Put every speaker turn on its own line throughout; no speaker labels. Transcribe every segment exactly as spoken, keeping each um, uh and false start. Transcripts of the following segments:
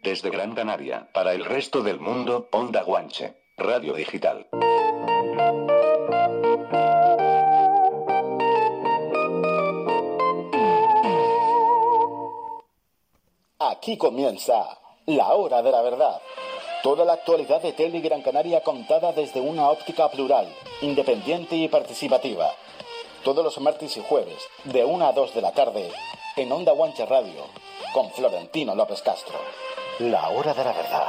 Desde Gran Canaria, para el resto del mundo, Onda Guanche, Radio Digital.
Aquí comienza La Hora de la Verdad. Toda la actualidad de Telde y Gran Canaria contada desde una óptica plural, independiente y participativa. Todos los martes y jueves, de una a dos de la tarde, en Onda Guanche Radio, con Florentino López Castro. La Hora de la Verdad.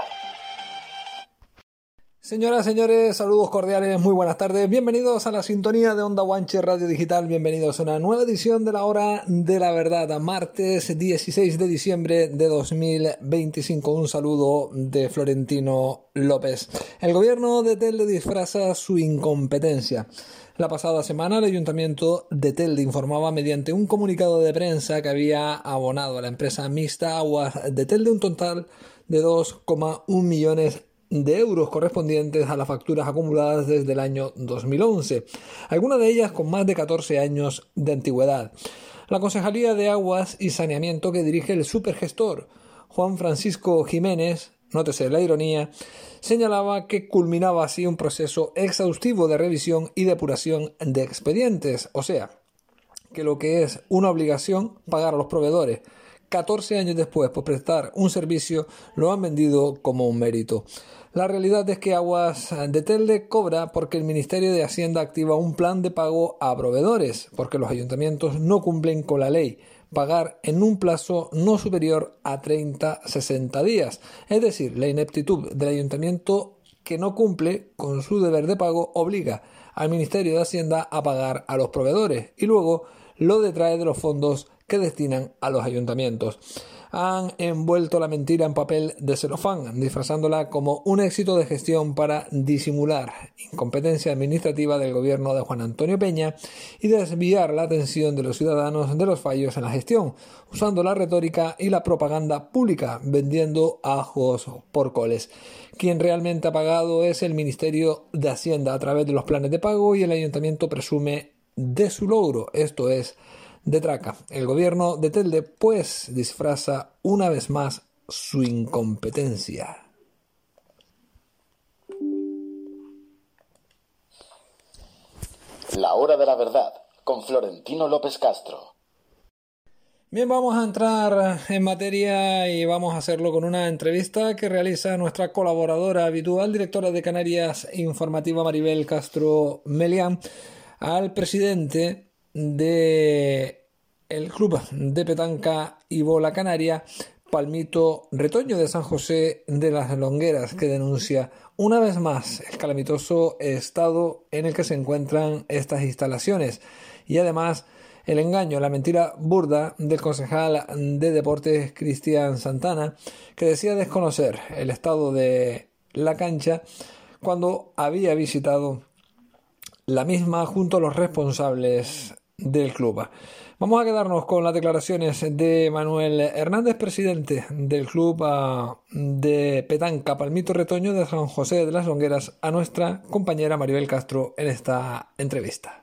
Señoras, señores, saludos cordiales, muy buenas tardes. Bienvenidos a la sintonía de Onda Guanche Radio Digital. Bienvenidos a una nueva edición de La Hora de la Verdad, martes dieciséis de diciembre de dos mil veinticinco. Un saludo de Florentino López. El gobierno de Telde disfraza su incompetencia. La pasada semana el Ayuntamiento de Telde informaba mediante un comunicado de prensa que había abonado a la empresa mixta Aguas de Telde un total de dos coma uno millones de euros correspondientes a las facturas acumuladas desde el año dos mil once, algunas de ellas con más de catorce años de antigüedad. La Concejalía de Aguas y Saneamiento que dirige el supergestor Juan Francisco Jiménez, nótese la ironía, señalaba que culminaba así un proceso exhaustivo de revisión y depuración de expedientes, o sea, que lo que es una obligación pagar a los proveedores catorce años después por prestar un servicio lo han vendido como un mérito. La realidad es que Aguas de Telde cobra porque el Ministerio de Hacienda activa un plan de pago a proveedores, porque los ayuntamientos no cumplen con la ley, pagar en un plazo no superior a treinta a sesenta días. Es decir, la ineptitud del ayuntamiento que no cumple con su deber de pago obliga al Ministerio de Hacienda a pagar a los proveedores y luego lo detrae de los fondos que destinan a los ayuntamientos. Han envuelto la mentira en papel de celofán, disfrazándola como un éxito de gestión para disimular incompetencia administrativa del gobierno de Juan Antonio Peña y desviar la atención de los ciudadanos de los fallos en la gestión, usando la retórica y la propaganda pública, vendiendo ajos por coles. Quien realmente ha pagado es el Ministerio de Hacienda a través de los planes de pago y el ayuntamiento presume de su logro, esto es, de traca. El gobierno de Telde pues disfraza una vez más su incompetencia.
La Hora de la Verdad, con Florentino López Castro.
Bien, vamos a entrar en materia y vamos a hacerlo con una entrevista que realiza nuestra colaboradora habitual, directora de Canarias Informativa Maribel Castro Melián, al presidente de el Club de Petanca y Bola Canaria, Palmito Retoño de San José de las Longueras, que denuncia una vez más el calamitoso estado en el que se encuentran estas instalaciones y además el engaño, la mentira burda del concejal de Deportes Cristian Santana, que decía desconocer el estado de la cancha cuando había visitado la misma junto a los responsables del club. Vamos a quedarnos con las declaraciones de Manuel Hernández, presidente del Club de Petanca Palmito Retoño de San José de las Longueras, a nuestra compañera Maribel Castro en esta entrevista.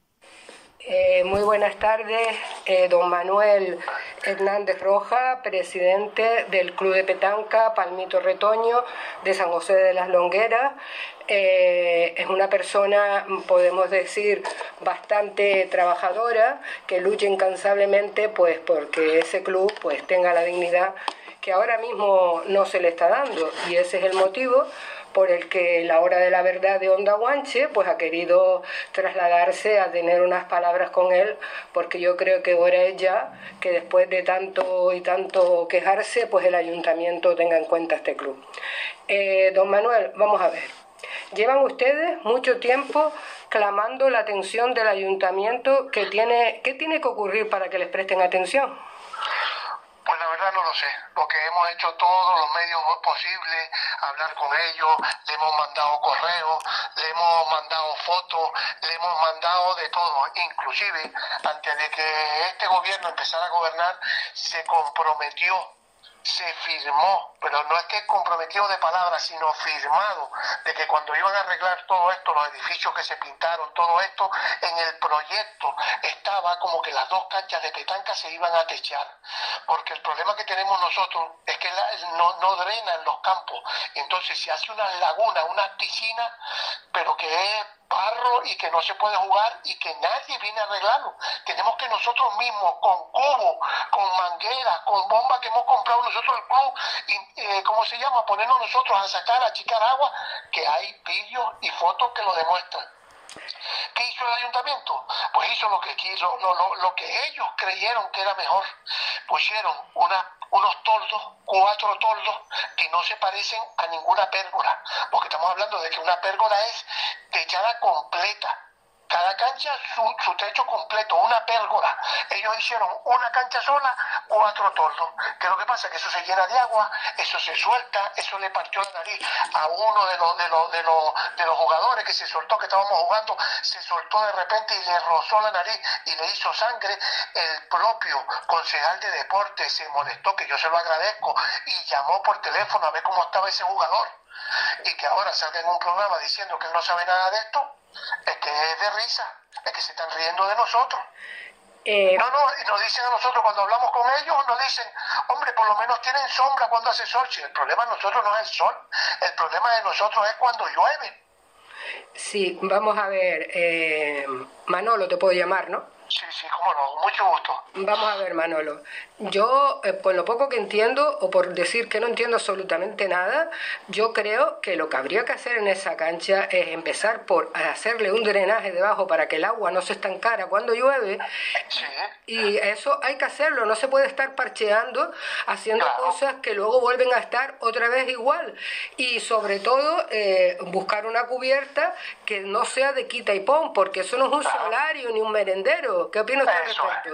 Eh, muy buenas tardes, eh, don Manuel Hernández Roja, presidente del Club de Petanca Palmito Retoño de San José de las Longueras. Eh, es una persona, podemos decir, bastante trabajadora, que lucha incansablemente pues porque ese club pues tenga la dignidad que ahora mismo no se le está dando, y ese es el motivo por el que La Hora de la Verdad de Onda Guanche pues ha querido trasladarse a tener unas palabras con él, porque yo creo que ahora es ya que después de tanto y tanto quejarse, pues el ayuntamiento tenga en cuenta este club. Eh, don Manuel, vamos a ver. Llevan ustedes mucho tiempo clamando la atención del ayuntamiento. que tiene, ¿Qué tiene que ocurrir para que les presten atención?
Pues la verdad no lo sé, porque hemos hecho todos los medios posibles, hablar con ellos, le hemos mandado correos, le hemos mandado fotos, le hemos mandado de todo, inclusive antes de que este gobierno empezara a gobernar, se comprometió, se firmó, pero no es que comprometido de palabras, sino firmado, de que cuando iban a arreglar todo esto, los edificios que se pintaron, todo esto, en el proyecto estaba como que las dos canchas de petanca se iban a techar, porque el problema que tenemos nosotros es es que la, no, no drenan los campos. Entonces se hace una laguna, una piscina, pero que es barro y que no se puede jugar y que nadie viene a arreglarlo. Tenemos que nosotros mismos, con cubo, con mangueras, con bombas que hemos comprado nosotros el club, y, eh, ¿cómo se llama? Ponernos nosotros a sacar, a achicar agua, que hay vídeos y fotos que lo demuestran. ¿Qué hizo el ayuntamiento? Pues hizo lo que quiso, lo, lo, lo que ellos creyeron que era mejor. Pusieron una, unos toldos, cuatro toldos, que no se parecen a ninguna pérgola, porque estamos hablando de que una pérgola es techada completa. Cada cancha su, su techo completo, una pérgola. Ellos hicieron una cancha sola, cuatro toldos. ¿Qué es lo que pasa? Que eso se llena de agua, eso se suelta, eso le partió la nariz a uno de los, de los, de los, de los jugadores que se soltó, que estábamos jugando, se soltó de repente y le rozó la nariz y le hizo sangre. El propio concejal de deporte se molestó, que yo se lo agradezco, y llamó por teléfono a ver cómo estaba ese jugador. Y que ahora salga en un programa diciendo que él no sabe nada de esto, es que es de risa, es que se están riendo de nosotros. Eh... No, no, y nos dicen a nosotros cuando hablamos con ellos, nos dicen, hombre, por lo menos tienen sombra cuando hace sol. Si el problema de nosotros no es el sol, el problema de nosotros es cuando llueve.
Sí, vamos a ver, eh, Manolo te puedo llamar, ¿no?
Sí, sí, cómo no, mucho gusto.
Vamos a ver, Manolo. Yo, eh, con lo poco que entiendo, o por decir que no entiendo absolutamente nada, yo creo que lo que habría que hacer en esa cancha es empezar por hacerle un drenaje debajo para que el agua no se estancara cuando llueve.
Sí.
Y eso hay que hacerlo, no se puede estar parcheando, haciendo
claro.
cosas que luego vuelven a estar otra vez igual. Y sobre todo, eh, buscar una cubierta que no sea de quita y pon, porque eso no es un claro. solario ni un merendero. ¿Qué opina usted al respecto?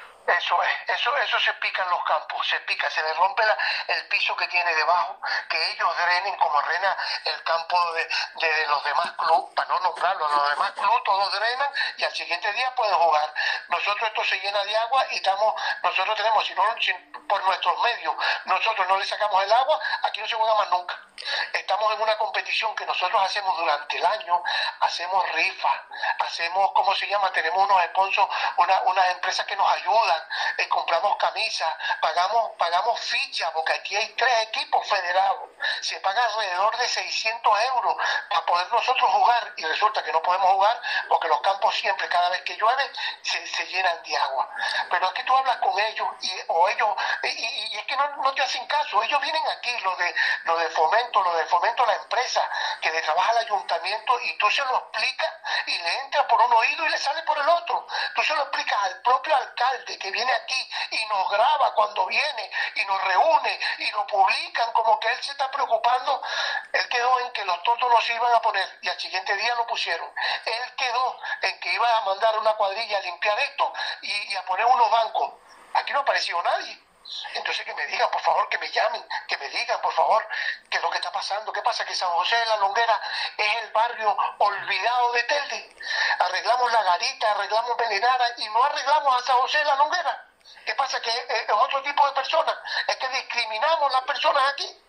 Eso es, eso, eso se pica en los campos, se pica, se le rompe la, el piso que tiene debajo, que ellos drenen como drena el campo de, de los demás clubes, para no nombrarlo, los demás clubes todos drenan y al siguiente día pueden jugar. Nosotros esto se llena de agua y estamos, nosotros tenemos, si no, si por nuestros medios, nosotros no le sacamos el agua, aquí no se juega más nunca. Estamos en una competición que nosotros hacemos durante el año, hacemos rifas, hacemos, ¿cómo se llama? Tenemos unos sponsors, una, unas empresas que nos ayudan, eh, compramos camisas, pagamos, pagamos fichas, porque aquí hay tres equipos federados, se paga alrededor de seiscientos euros para poder nosotros jugar, y resulta que no podemos jugar porque los campos siempre, cada vez que llueve, se, se llenan de agua. Pero es que tú hablas con ellos, y, o ellos, y, y, y es que no, no te hacen caso, ellos vienen aquí, lo de, lo de fomento, lo de fomento a la empresa, que le trabaja el ayuntamiento, y tú se lo explicas, y le entra por un oído y le sale por el otro. Tú se lo explicas al propio alcalde, que viene aquí y nos graba cuando viene, y nos reúne, y lo publican como que él se está preocupando. Él quedó en que los tontos no se iban a poner, y al siguiente día lo pusieron. Él quedó en que iba a mandar una cuadrilla a limpiar esto, y, y a poner unos bancos. Aquí no ha aparecido nadie. Entonces que me digan, por favor, que me llamen, que me digan, por favor, qué es lo que está pasando. ¿Qué pasa? Que San José de la Longuera es el barrio olvidado de Telde. Arreglamos La Garita, arreglamos Belenara y no arreglamos a San José de la Longuera. ¿Qué pasa? Que es otro tipo de personas. Es que discriminamos las personas aquí.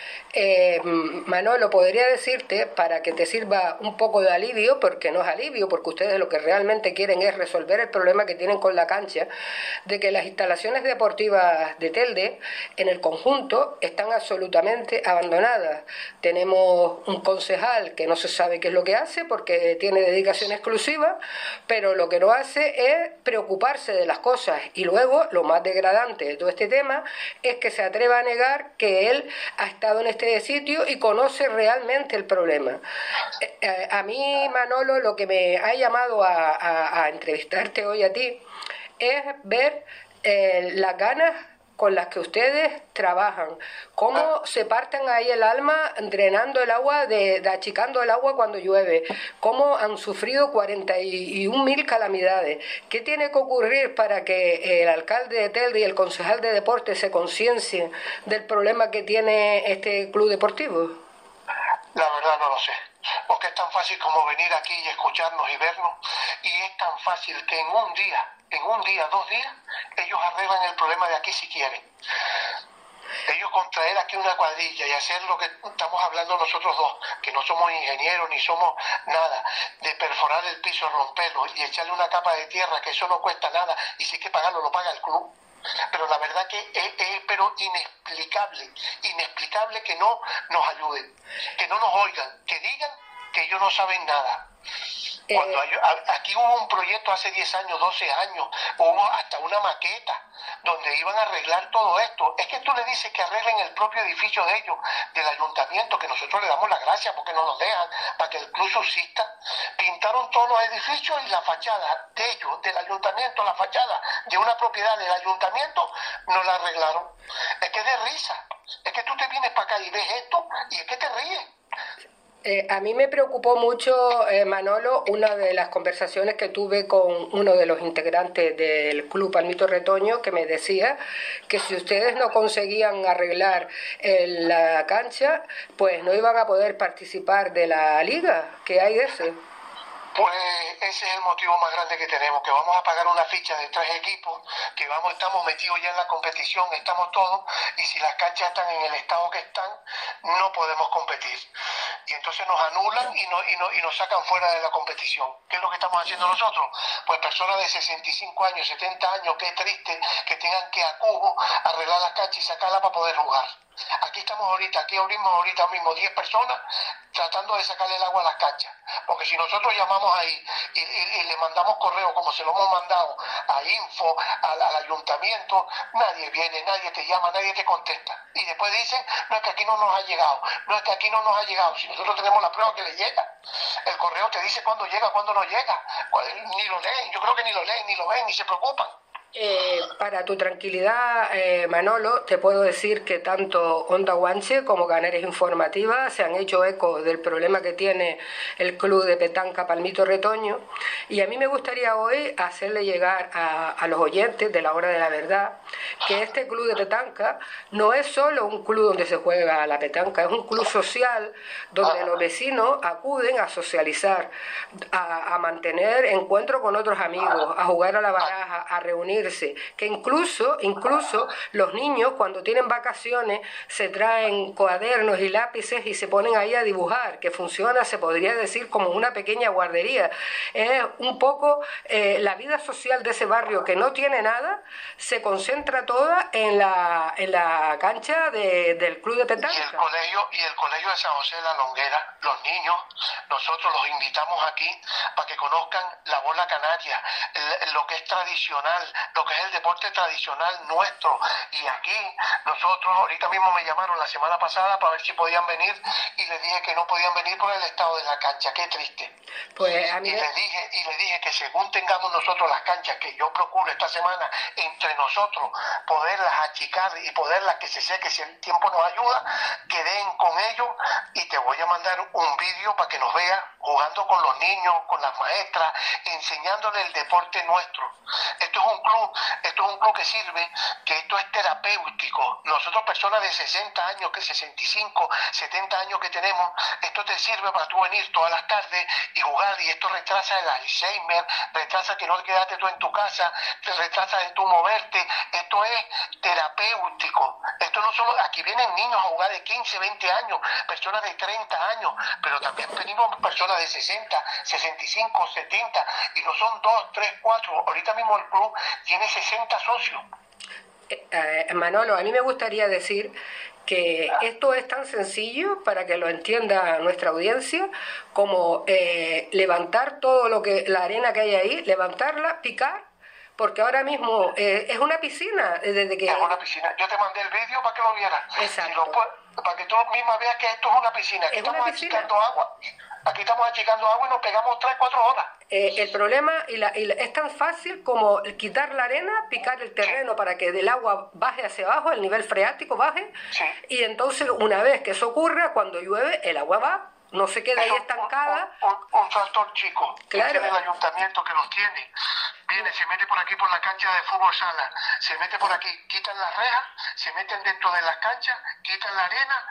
Eh, Manolo, podría decirte, para que te sirva un poco de alivio, porque no es alivio, porque ustedes lo que realmente quieren es resolver el problema que tienen con la cancha, de que las instalaciones deportivas de Telde, en el conjunto, están absolutamente abandonadas. Tenemos un concejal que no se sabe qué es lo que hace, porque tiene dedicación exclusiva, pero lo que no hace es preocuparse de las cosas. Y luego, lo más degradante de todo este tema, es que se atreva a negar que él ha estado en este sitio y conoce realmente el problema. Eh, eh, a mí, Manolo, lo que me ha llamado a, a, a entrevistarte hoy a ti es ver eh, las ganas con las que ustedes trabajan, cómo se parten ahí el alma drenando el agua, de, de achicando el agua cuando llueve, cómo han sufrido cuarenta y un mil calamidades. ¿Qué tiene que ocurrir para que el alcalde de Telde y el concejal de deporte se conciencien del problema que tiene este club deportivo?
La verdad no lo sé, porque es tan fácil como venir aquí y escucharnos y vernos, y es tan fácil que en un día, en un día, dos días, ellos arreglan el problema de aquí si quieren. Ellos contraer aquí una cuadrilla y hacer lo que estamos hablando nosotros dos, que no somos ingenieros ni somos nada, de perforar el piso, romperlo y echarle una capa de tierra, que eso no cuesta nada, y si hay que pagarlo, lo paga el club. pero la verdad que es, es pero inexplicable, inexplicable que no nos ayuden, que no nos oigan, que digan que ellos no saben nada. Cuando hay, aquí hubo un proyecto hace diez años, doce años, hubo hasta una maqueta donde iban a arreglar todo esto. Es que tú le dices que arreglen el propio edificio de ellos, del ayuntamiento, que nosotros le damos las gracias porque nos los dejan para que el club subsista. Pintaron todos los edificios y la fachada de ellos, del ayuntamiento, la fachada de una propiedad del ayuntamiento, no la arreglaron. Es que es de risa. Es que tú te vienes para acá y ves esto y es que te ríes.
Eh, a mí me preocupó mucho, eh, Manolo, una de las conversaciones que tuve con uno de los integrantes del Club Palmito Retoño, que me decía que si ustedes no conseguían arreglar eh, la cancha, pues no iban a poder participar de la liga. ¿Qué hay de ese?
Pues ese es el motivo más grande que tenemos, que vamos a pagar una ficha de tres equipos, que vamos, estamos metidos ya en la competición, estamos todos, y si las canchas están en el estado que están, no podemos competir. Y entonces nos anulan y, no, y, no, y nos sacan fuera de la competición. ¿Qué es lo que estamos haciendo nosotros? Pues personas de sesenta y cinco años, setenta años, qué triste que tengan que a Cubo arreglar las canchas y sacarlas para poder jugar. Aquí estamos ahorita, aquí abrimos ahorita mismo diez personas tratando de sacarle el agua a las canchas, porque si nosotros llamamos ahí y, y, y le mandamos correo como se lo hemos mandado a Info, al, al ayuntamiento, nadie viene, nadie te llama, nadie te contesta, y después dicen, no es que aquí no nos ha llegado, no es que aquí no nos ha llegado, si nosotros tenemos la prueba que le llega, el correo te dice cuándo llega, cuándo no llega, ni lo leen, yo creo que ni lo leen, ni lo ven, ni se preocupan.
Eh, para tu tranquilidad, eh, Manolo, te puedo decir que tanto Onda Guanche como Canarias Informativa se han hecho eco del problema que tiene el Club de Petanca Palmito Retoño, y a mí me gustaría hoy hacerle llegar a, a los oyentes de la Hora de la Verdad que este Club de Petanca no es solo un club donde se juega la petanca, es un club social donde los vecinos acuden a socializar, a, a mantener encuentro con otros amigos, a jugar a la baraja, a reunir, que incluso, incluso los niños cuando tienen vacaciones se traen cuadernos y lápices y se ponen ahí a dibujar, que funciona, se podría decir, como una pequeña guardería. Es un poco eh, la vida social de ese barrio que no tiene nada, se concentra toda en la, en la cancha de, del Club de Petanca.
Y el colegio, y el colegio de San José de la Longuera, los niños, nosotros los invitamos aquí para que conozcan la bola canaria, el, lo que es tradicional, lo que es el deporte tradicional nuestro. Y aquí nosotros, ahorita mismo me llamaron la semana pasada para ver si podían venir y les dije que no podían venir por el estado de la cancha. Qué triste.
Pues a mí...
y les dije y les dije que según tengamos nosotros las canchas, que yo procuro esta semana entre nosotros poderlas achicar y poderlas que se seque si el tiempo nos ayuda, que den con ellos, y te voy a mandar un vídeo para que nos veas jugando con los niños, con las maestras, enseñándoles el deporte nuestro. Esto es un club, esto es un club que sirve, que esto es terapéutico. Nosotros personas de sesenta años, que sesenta y cinco, setenta años que tenemos, esto te sirve para tú venir todas las tardes y jugar, y esto retrasa el Alzheimer, retrasa que no quedaste tú en tu casa, te retrasa de tu moverte, esto es terapéutico. Esto no solo, aquí vienen niños a jugar de quince, veinte años, personas de treinta años, pero también venimos personas de sesenta, sesenta y cinco, setenta, y no son dos, tres, cuatro, ahorita mismo el club tiene sesenta socios.
Eh, eh, Manolo, a mí me gustaría decir que esto es tan sencillo para que lo entienda nuestra audiencia como eh, levantar todo lo que, la arena que hay ahí, levantarla, picar, porque ahora mismo eh, es una piscina desde que...
Es una piscina, yo te mandé el vídeo para que lo vieras.
Exacto.
Si lo puedes, para que tú misma veas que esto es una piscina, aquí
es
estamos
una piscina.
achicando agua, aquí estamos achicando agua y nos pegamos tres, cuatro horas.
Eh, el problema y la, y la, es tan fácil como quitar la arena, picar el terreno sí. para que del agua baje hacia abajo, el nivel freático baje,
sí.
y entonces una vez que eso ocurra, cuando llueve, el agua va, no se queda ahí estancada.
Un, un, un tractor chico,
claro.
que tiene el ayuntamiento, que los tiene, viene, se mete por aquí por la cancha de fútbol sala, se mete por aquí, quitan las rejas, se meten dentro de las canchas, quitan la arena,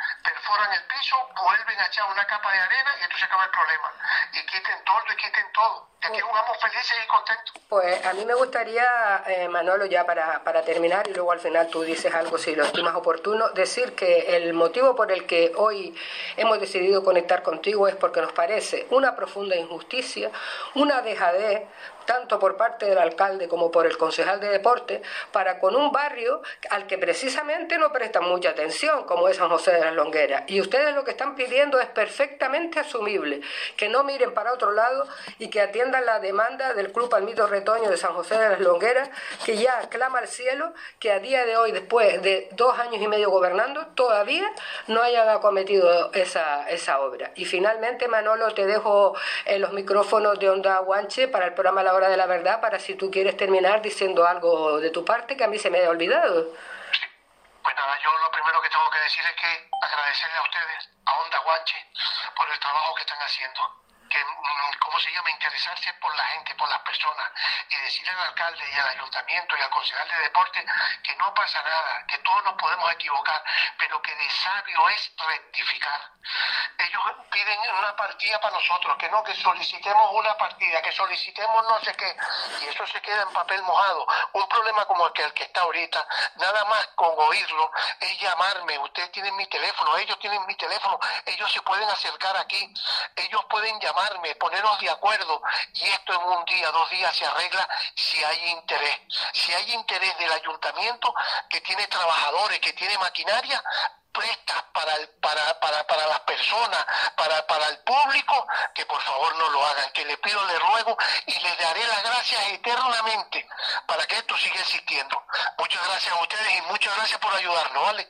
perforan el piso, vuelven a echar una capa de arena y entonces acaba el problema. Y quiten todo y quiten todo. Y aquí jugamos felices y contentos.
Pues a mí me gustaría, eh, Manolo, ya para, para terminar, y luego al final tú dices algo si lo estimas oportuno, decir que el motivo por el que hoy hemos decidido conectar contigo es porque nos parece una profunda injusticia, una dejadez, tanto por parte del alcalde como por el concejal de deporte, para con un barrio al que precisamente no prestan mucha atención, como es San José de las Longueras. Y ustedes lo que están pidiendo es perfectamente asumible, que no miren para otro lado y que atiendan la demanda del Club Palmito Retoño de San José de las Longueras, que ya clama al cielo que a día de hoy, después de dos años y medio gobernando, todavía no hayan acometido esa, esa obra. Y finalmente, Manolo, te dejo eh, los micrófonos de Onda Guanche para el programa La Hora de la Verdad, para si tú quieres terminar diciendo algo de tu parte que a mí se me haya olvidado.
Pues nada, yo lo primero que tengo que decir es que agradecerle a ustedes, a Onda Guanche, por el trabajo que están haciendo. Que, ¿cómo se llama? Interesarse por la gente, por las personas, y decirle al alcalde y al ayuntamiento y al concejal de deporte que no pasa nada, que todos nos podemos equivocar, pero que de sabio es rectificar. Ellos piden una partida para nosotros, que no, que solicitemos una partida, que solicitemos no sé qué, y eso se queda en papel mojado. Un problema como el que, el que está ahorita, nada más con oírlo, es llamarme. Ustedes tienen mi teléfono, ellos tienen mi teléfono, ellos se pueden acercar aquí, ellos pueden llamar, ponernos de acuerdo, y esto en un día, dos días se arregla si hay interés. Si hay interés del ayuntamiento, que tiene trabajadores, que tiene maquinaria, prestas para, el, para, para, para las personas, para, para el público, que por favor no lo hagan, que le pido, le ruego, y les daré las gracias eternamente para que esto siga existiendo. Muchas gracias a ustedes y muchas gracias por ayudarnos, ¿vale?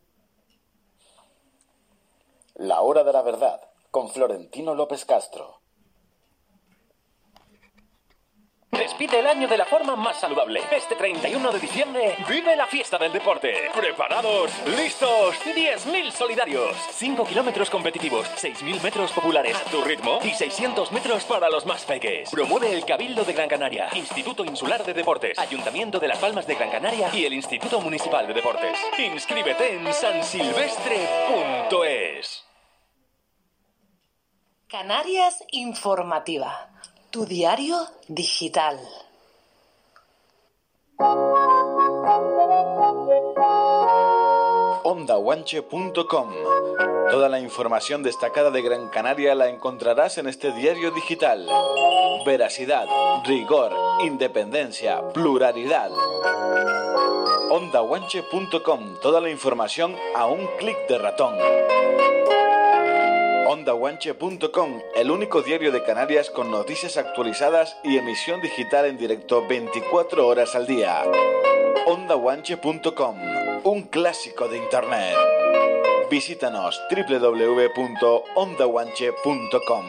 La Hora de la Verdad, con Florentino López Castro.
Despide el año de la forma más saludable. Este treinta y uno de diciembre vive la fiesta del deporte. ¿Preparados? ¿Listos? diez mil solidarios. cinco kilómetros competitivos, seis mil metros populares a tu ritmo y seiscientos metros para los más peques. Promueve el Cabildo de Gran Canaria, Instituto Insular de Deportes, Ayuntamiento de Las Palmas de Gran Canaria y el Instituto Municipal de Deportes. Inscríbete en sansilvestre punto es.
Canarias Informativa, tu diario digital.
onda guanche punto com. Toda la información destacada de Gran Canaria la encontrarás en este diario digital. Veracidad, rigor, independencia, pluralidad. onda guanche punto com. Toda la información a un clic de ratón. onda guanche punto com, el único diario de Canarias con noticias actualizadas y emisión digital en directo veinticuatro horas al día. onda guanche punto com, un clásico de internet. Visítanos doble u doble u doble u punto onda guanche punto com.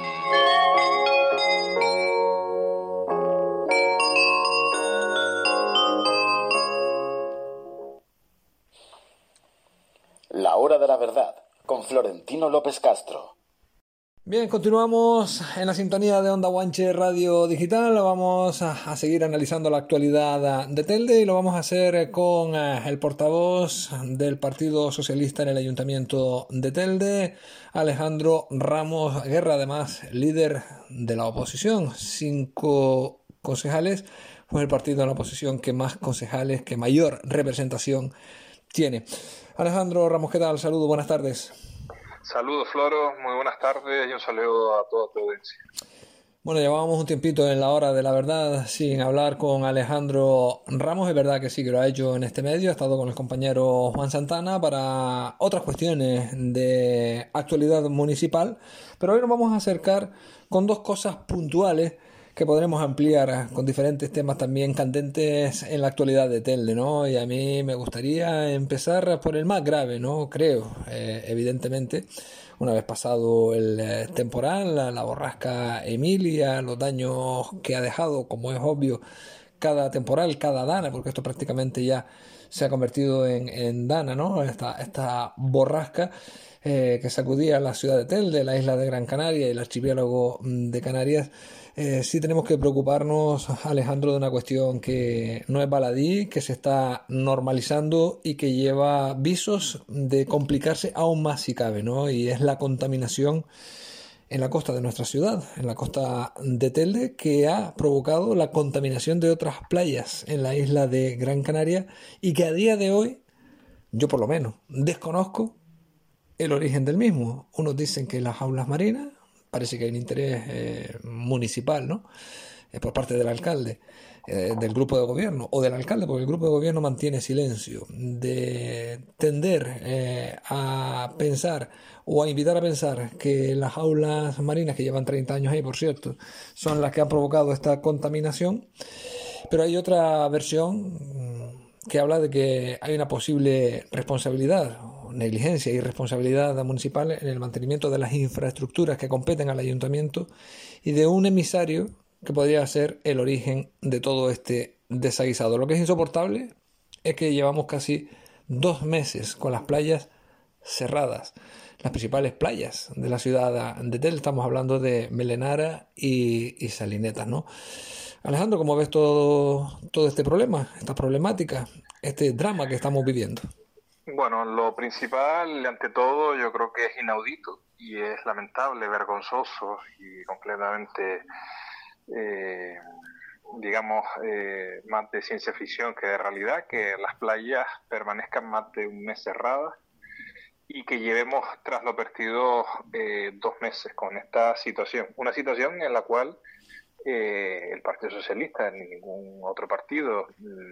La Hora de la Verdad, con Florentino López Castro.
Bien, continuamos en la sintonía de Onda Guanche Radio Digital. Vamos a, a seguir analizando la actualidad de Telde y lo vamos a hacer con uh, el portavoz del Partido Socialista en el Ayuntamiento de Telde, Alejandro Ramos Guerra, además líder de la oposición. Cinco concejales, pues el partido de la oposición que más concejales, que mayor representación tiene. Alejandro Ramos, ¿qué tal? Saludos, buenas tardes.
Saludos, Floro, muy buenas tardes y un saludo a toda tu audiencia.
Bueno, llevábamos un tiempito en la Hora de la Verdad sin hablar con Alejandro Ramos. Es verdad que sí que lo ha hecho en este medio, ha estado con el compañero Juan Santana para otras cuestiones de actualidad municipal, pero hoy nos vamos a acercar con dos cosas puntuales que podremos ampliar con diferentes temas también candentes en la actualidad de Telde, ¿no? Y a mí me gustaría empezar por el más grave, ¿no? Creo, eh, evidentemente, una vez pasado el eh, temporal, la, la borrasca Emilia, los daños que ha dejado, como es obvio, cada temporal, cada dana, porque esto prácticamente ya se ha convertido en, en dana, ¿no? Esta, esta borrasca eh, que sacudía la ciudad de Telde, la isla de Gran Canaria y el archipiélago de Canarias. Eh, sí tenemos que preocuparnos, Alejandro, de una cuestión que no es baladí, que se está normalizando y que lleva visos de complicarse aún más si cabe, ¿no? Y es la contaminación en la costa de nuestra ciudad, en la costa de Telde, que ha provocado la contaminación de otras playas en la isla de Gran Canaria y que a día de hoy, yo por lo menos, desconozco el origen del mismo. Unos dicen que las jaulas marinas, parece que hay un interés eh, municipal, ¿no? Eh, por parte del alcalde, eh, del grupo de gobierno, o del alcalde, porque el grupo de gobierno mantiene silencio, de tender eh, a pensar o a invitar a pensar que las jaulas marinas, que llevan treinta años ahí, por cierto, son las que han provocado esta contaminación. Pero hay otra versión que habla de que hay una posible responsabilidad, negligencia y responsabilidad municipal en el mantenimiento de las infraestructuras que competen al ayuntamiento y de un emisario que podría ser el origen de todo este desaguisado. Lo que es insoportable es que llevamos casi dos meses con las playas cerradas, las principales playas de la ciudad de Telde. Estamos hablando de Melenara y, y Salinetas, ¿no? Alejandro, ¿cómo ves todo, todo este problema, esta problemática, este drama que estamos viviendo?
Bueno, lo principal, ante todo, yo creo que es inaudito y es lamentable, vergonzoso y completamente, eh, digamos, eh, más de ciencia ficción que de realidad, que las playas permanezcan más de un mes cerradas y que llevemos tras lo perdido eh, dos meses con esta situación. Una situación en la cual eh, el Partido Socialista ni ningún otro partido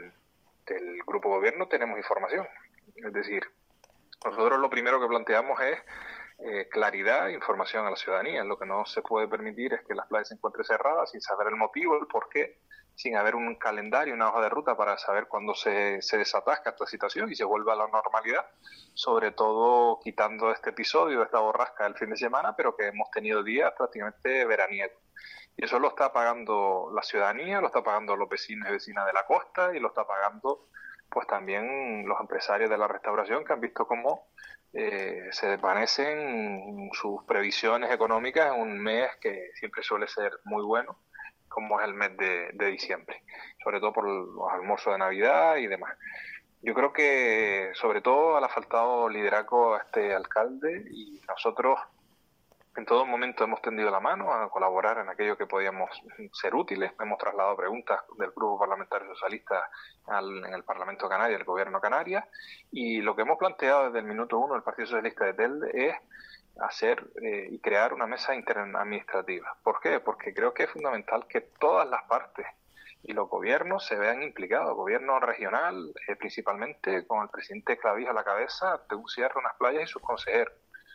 del grupo gobierno tenemos información. Es decir, nosotros lo primero que planteamos es eh, claridad e información a la ciudadanía. Lo que no se puede permitir es que las playas se encuentren cerradas sin saber el motivo, el porqué, sin haber un calendario, una hoja de ruta para saber cuándo se, se desatasca esta situación y se vuelve a la normalidad, sobre todo quitando este episodio, esta borrasca del fin de semana, pero que hemos tenido días prácticamente veraniegos. Y eso lo está pagando la ciudadanía, lo está pagando los vecinos y vecinas de la costa y lo está pagando pues también los empresarios de la restauración, que han visto cómo eh, se desvanecen sus previsiones económicas en un mes que siempre suele ser muy bueno, como es el mes de, de diciembre, sobre todo por los almuerzos de Navidad y demás. Yo creo que sobre todo le ha faltado liderazgo a este alcalde y nosotros en todo momento hemos tendido la mano a colaborar en aquello que podíamos ser útiles. Hemos trasladado preguntas del Grupo Parlamentario Socialista al, en el Parlamento Canaria, el Gobierno Canarias, y lo que hemos planteado desde el minuto uno del Partido Socialista de Telde es hacer eh, y crear una mesa interadministrativa. ¿Por qué? Porque creo que es fundamental que todas las partes y los gobiernos se vean implicados. Gobierno regional, eh, principalmente con el presidente Clavijo a la cabeza, de un cierre unas playas y sus consejeros.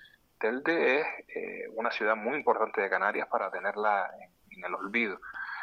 Telde es eh, una ciudad muy importante de Canarias para tenerla en, en el olvido.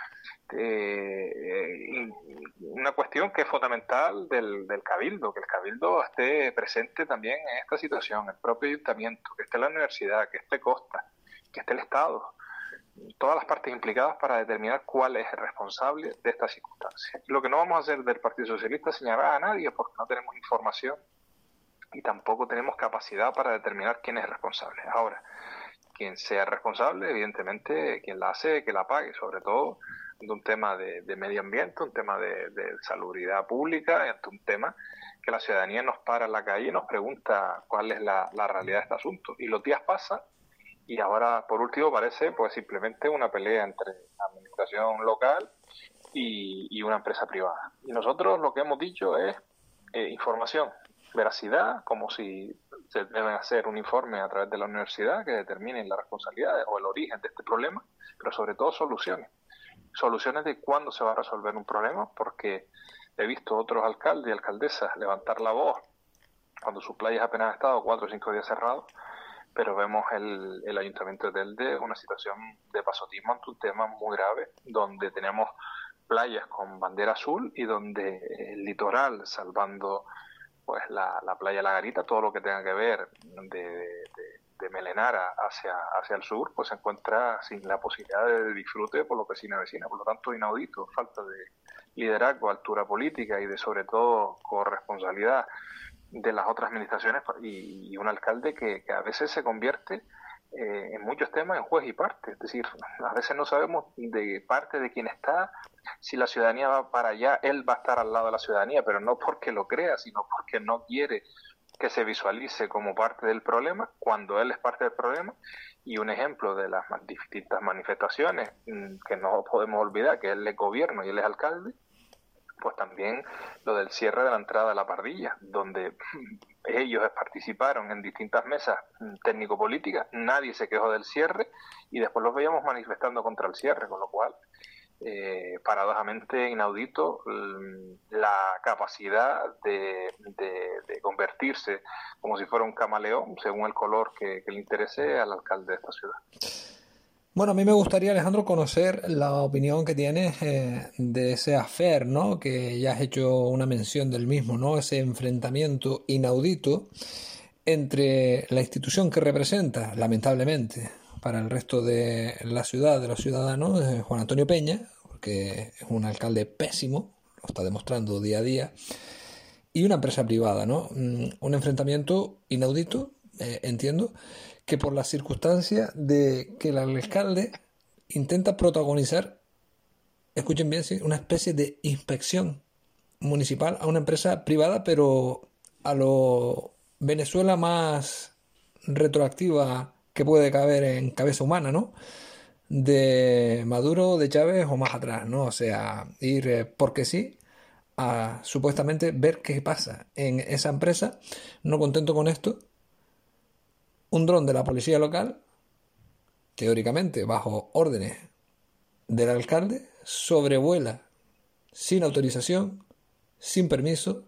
Eh, una cuestión que es fundamental del, del Cabildo, que el Cabildo esté presente también en esta situación, el propio ayuntamiento, que esté la universidad, que esté Costa, que esté el Estado, todas las partes implicadas para determinar cuál es el responsable de esta circunstancia. Lo que no vamos a hacer del Partido Socialista es señalar a nadie porque no tenemos información y tampoco tenemos capacidad para determinar quién es responsable. Ahora, quien sea responsable, evidentemente, quien la hace, que la pague, sobre todo de un tema de, de medio ambiente, un tema de, de salubridad pública, un tema que la ciudadanía nos para en la calle y nos pregunta cuál es la, la realidad de este asunto. Y los días pasan y ahora, por último, parece pues simplemente una pelea entre la administración local y, y una empresa privada. Y nosotros lo que hemos dicho es eh, información, veracidad, como si se deben hacer un informe a través de la universidad que determine las responsabilidades o el origen de este problema, pero sobre todo soluciones. Soluciones de cuándo se va a resolver un problema, porque he visto otros alcaldes y alcaldesas levantar la voz cuando sus playas apenas han estado cuatro o cinco días cerrados, pero vemos el, el Ayuntamiento de Telde una situación de pasotismo ante un tema muy grave, donde tenemos playas con bandera azul y donde el litoral, salvando pues la, la playa La Garita, todo lo que tenga que ver de, de, de Melenara hacia, hacia el sur, pues se encuentra sin la posibilidad de disfrute por los vecinos y vecinas. Por lo tanto, inaudito, falta de liderazgo, altura política y de sobre todo corresponsabilidad de las otras administraciones y, y un alcalde que, que a veces se convierte eh, en muchos temas en juez y parte. Es decir, a veces no sabemos de parte de quién está. Si la ciudadanía va para allá, él va a estar al lado de la ciudadanía, pero no porque lo crea, sino porque no quiere que se visualice como parte del problema, cuando él es parte del problema. Y un ejemplo de las distintas manifestaciones que no podemos olvidar, que él es gobierno y él es alcalde, pues también lo del cierre de la entrada a la Pardilla, donde ellos participaron en distintas mesas técnico-políticas, nadie se quejó del cierre y después los veíamos manifestando contra el cierre, con lo cual, eh, paradójicamente inaudito la capacidad de, de, de convertirse como si fuera un camaleón, según el color que, que le interese al alcalde de esta ciudad.
Bueno, a mí me gustaría, Alejandro, conocer la opinión que tienes eh, de ese affair, ¿no? Que ya has hecho una mención del mismo, ¿no? Ese enfrentamiento inaudito entre la institución que representa, lamentablemente, para el resto de la ciudad, de los ciudadanos, eh, Juan Antonio Peña, porque es un alcalde pésimo, lo está demostrando día a día, y una empresa privada, ¿no? Un enfrentamiento inaudito, eh, entiendo, que por la circunstancia de que el alcalde intenta protagonizar, escuchen bien, ¿sí?, una especie de inspección municipal a una empresa privada, pero a lo Venezuela más retroactiva que puede caber en cabeza humana, ¿no? De Maduro, de Chávez o más atrás, ¿no? O sea, ir eh, porque sí a supuestamente ver qué pasa en esa empresa. No contento con esto, un dron de la policía local, teóricamente bajo órdenes del alcalde, sobrevuela sin autorización, sin permiso,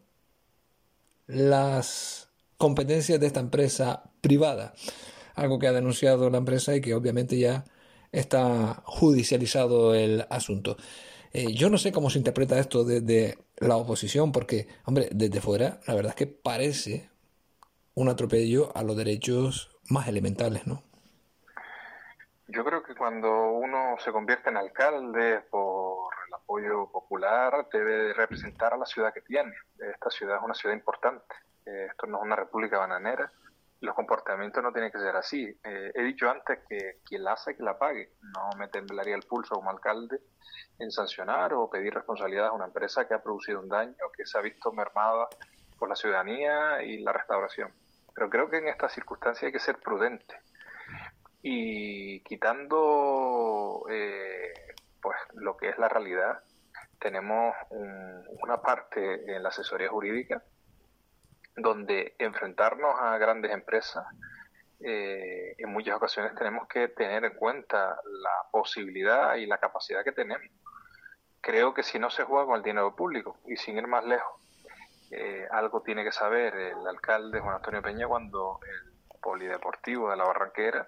las competencias de esta empresa privada. Algo que ha denunciado la empresa y que obviamente ya está judicializado el asunto. Eh, yo no sé cómo se interpreta esto desde la oposición, porque, hombre, desde fuera, la verdad es que parece un atropello a los derechos más elementales, ¿no?
Yo creo que cuando uno se convierte en alcalde por el apoyo popular, debe representar a la ciudad que tiene. Esta ciudad es una ciudad importante. Eh, esto no es una república bananera. Los comportamientos no tienen que ser así. Eh, he dicho antes que quien la hace, que la pague. No me temblaría el pulso como alcalde en sancionar o pedir responsabilidad a una empresa que ha producido un daño, que se ha visto mermada por la ciudadanía y la restauración. Pero creo que en esta circunstancia hay que ser prudente. Y quitando eh, pues lo que es la realidad, tenemos un, una parte en la asesoría jurídica donde enfrentarnos a grandes empresas, eh, en muchas ocasiones tenemos que tener en cuenta la posibilidad y la capacidad que tenemos. Creo que si no se juega con el dinero público, y sin ir más lejos, eh, algo tiene que saber el alcalde Juan Antonio Peña cuando el Polideportivo de la Barranquera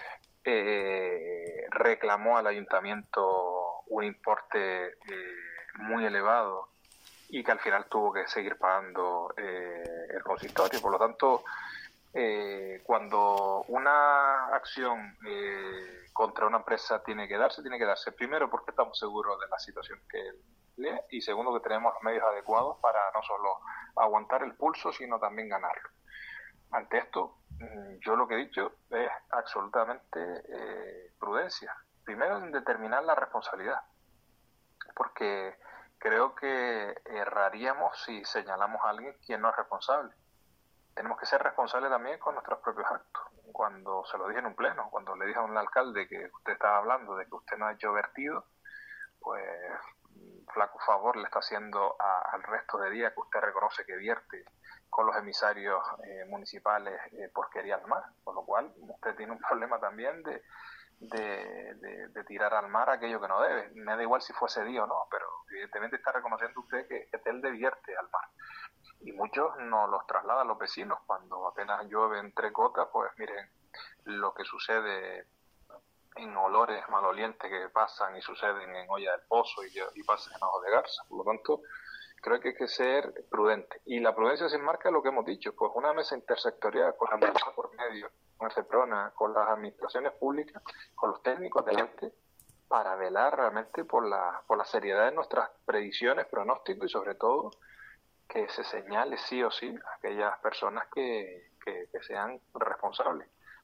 eh, reclamó al ayuntamiento un importe eh, muy elevado y que al final tuvo que seguir pagando eh, el consistorio. Por lo tanto, eh, cuando una acción eh, contra una empresa tiene que darse, tiene que darse primero porque estamos seguros de la situación que lee y segundo que tenemos los medios adecuados para no solo aguantar el pulso, sino también ganarlo. Ante esto, yo lo que he dicho es absolutamente eh, prudencia. Primero, en determinar la responsabilidad, porque creo que erraríamos si señalamos a alguien quien no es responsable. Tenemos que ser responsables también con nuestros propios actos. Cuando se lo dije en un pleno, cuando le dije a un alcalde que usted estaba hablando de que usted no ha hecho vertido, pues flaco favor le está haciendo a, al resto de días que usted reconoce que vierte con los emisarios eh, municipales eh, porquería al mar, con lo cual usted tiene un problema también de, de, de, de tirar al mar aquello que no debe. Me da igual si fuese día o no, pero evidentemente está reconociendo usted que, que él divierte al mar. Y muchos nos los trasladan los vecinos. Cuando apenas llueven tres gotas, pues miren lo que sucede en olores malolientes que pasan y suceden en Olla del Pozo y, y pasan en Ojo de Garza. Por lo tanto, creo que hay que ser prudente. Y la prudencia se enmarca en lo que hemos dicho, pues una mesa intersectorial con la empresa por medio, con el CEPRONA, con las administraciones públicas, con los técnicos de gente, para velar realmente por la, por la seriedad de nuestras predicciones, pronósticos y sobre todo que se señale sí o sí a aquellas personas que, que, que sean responsables.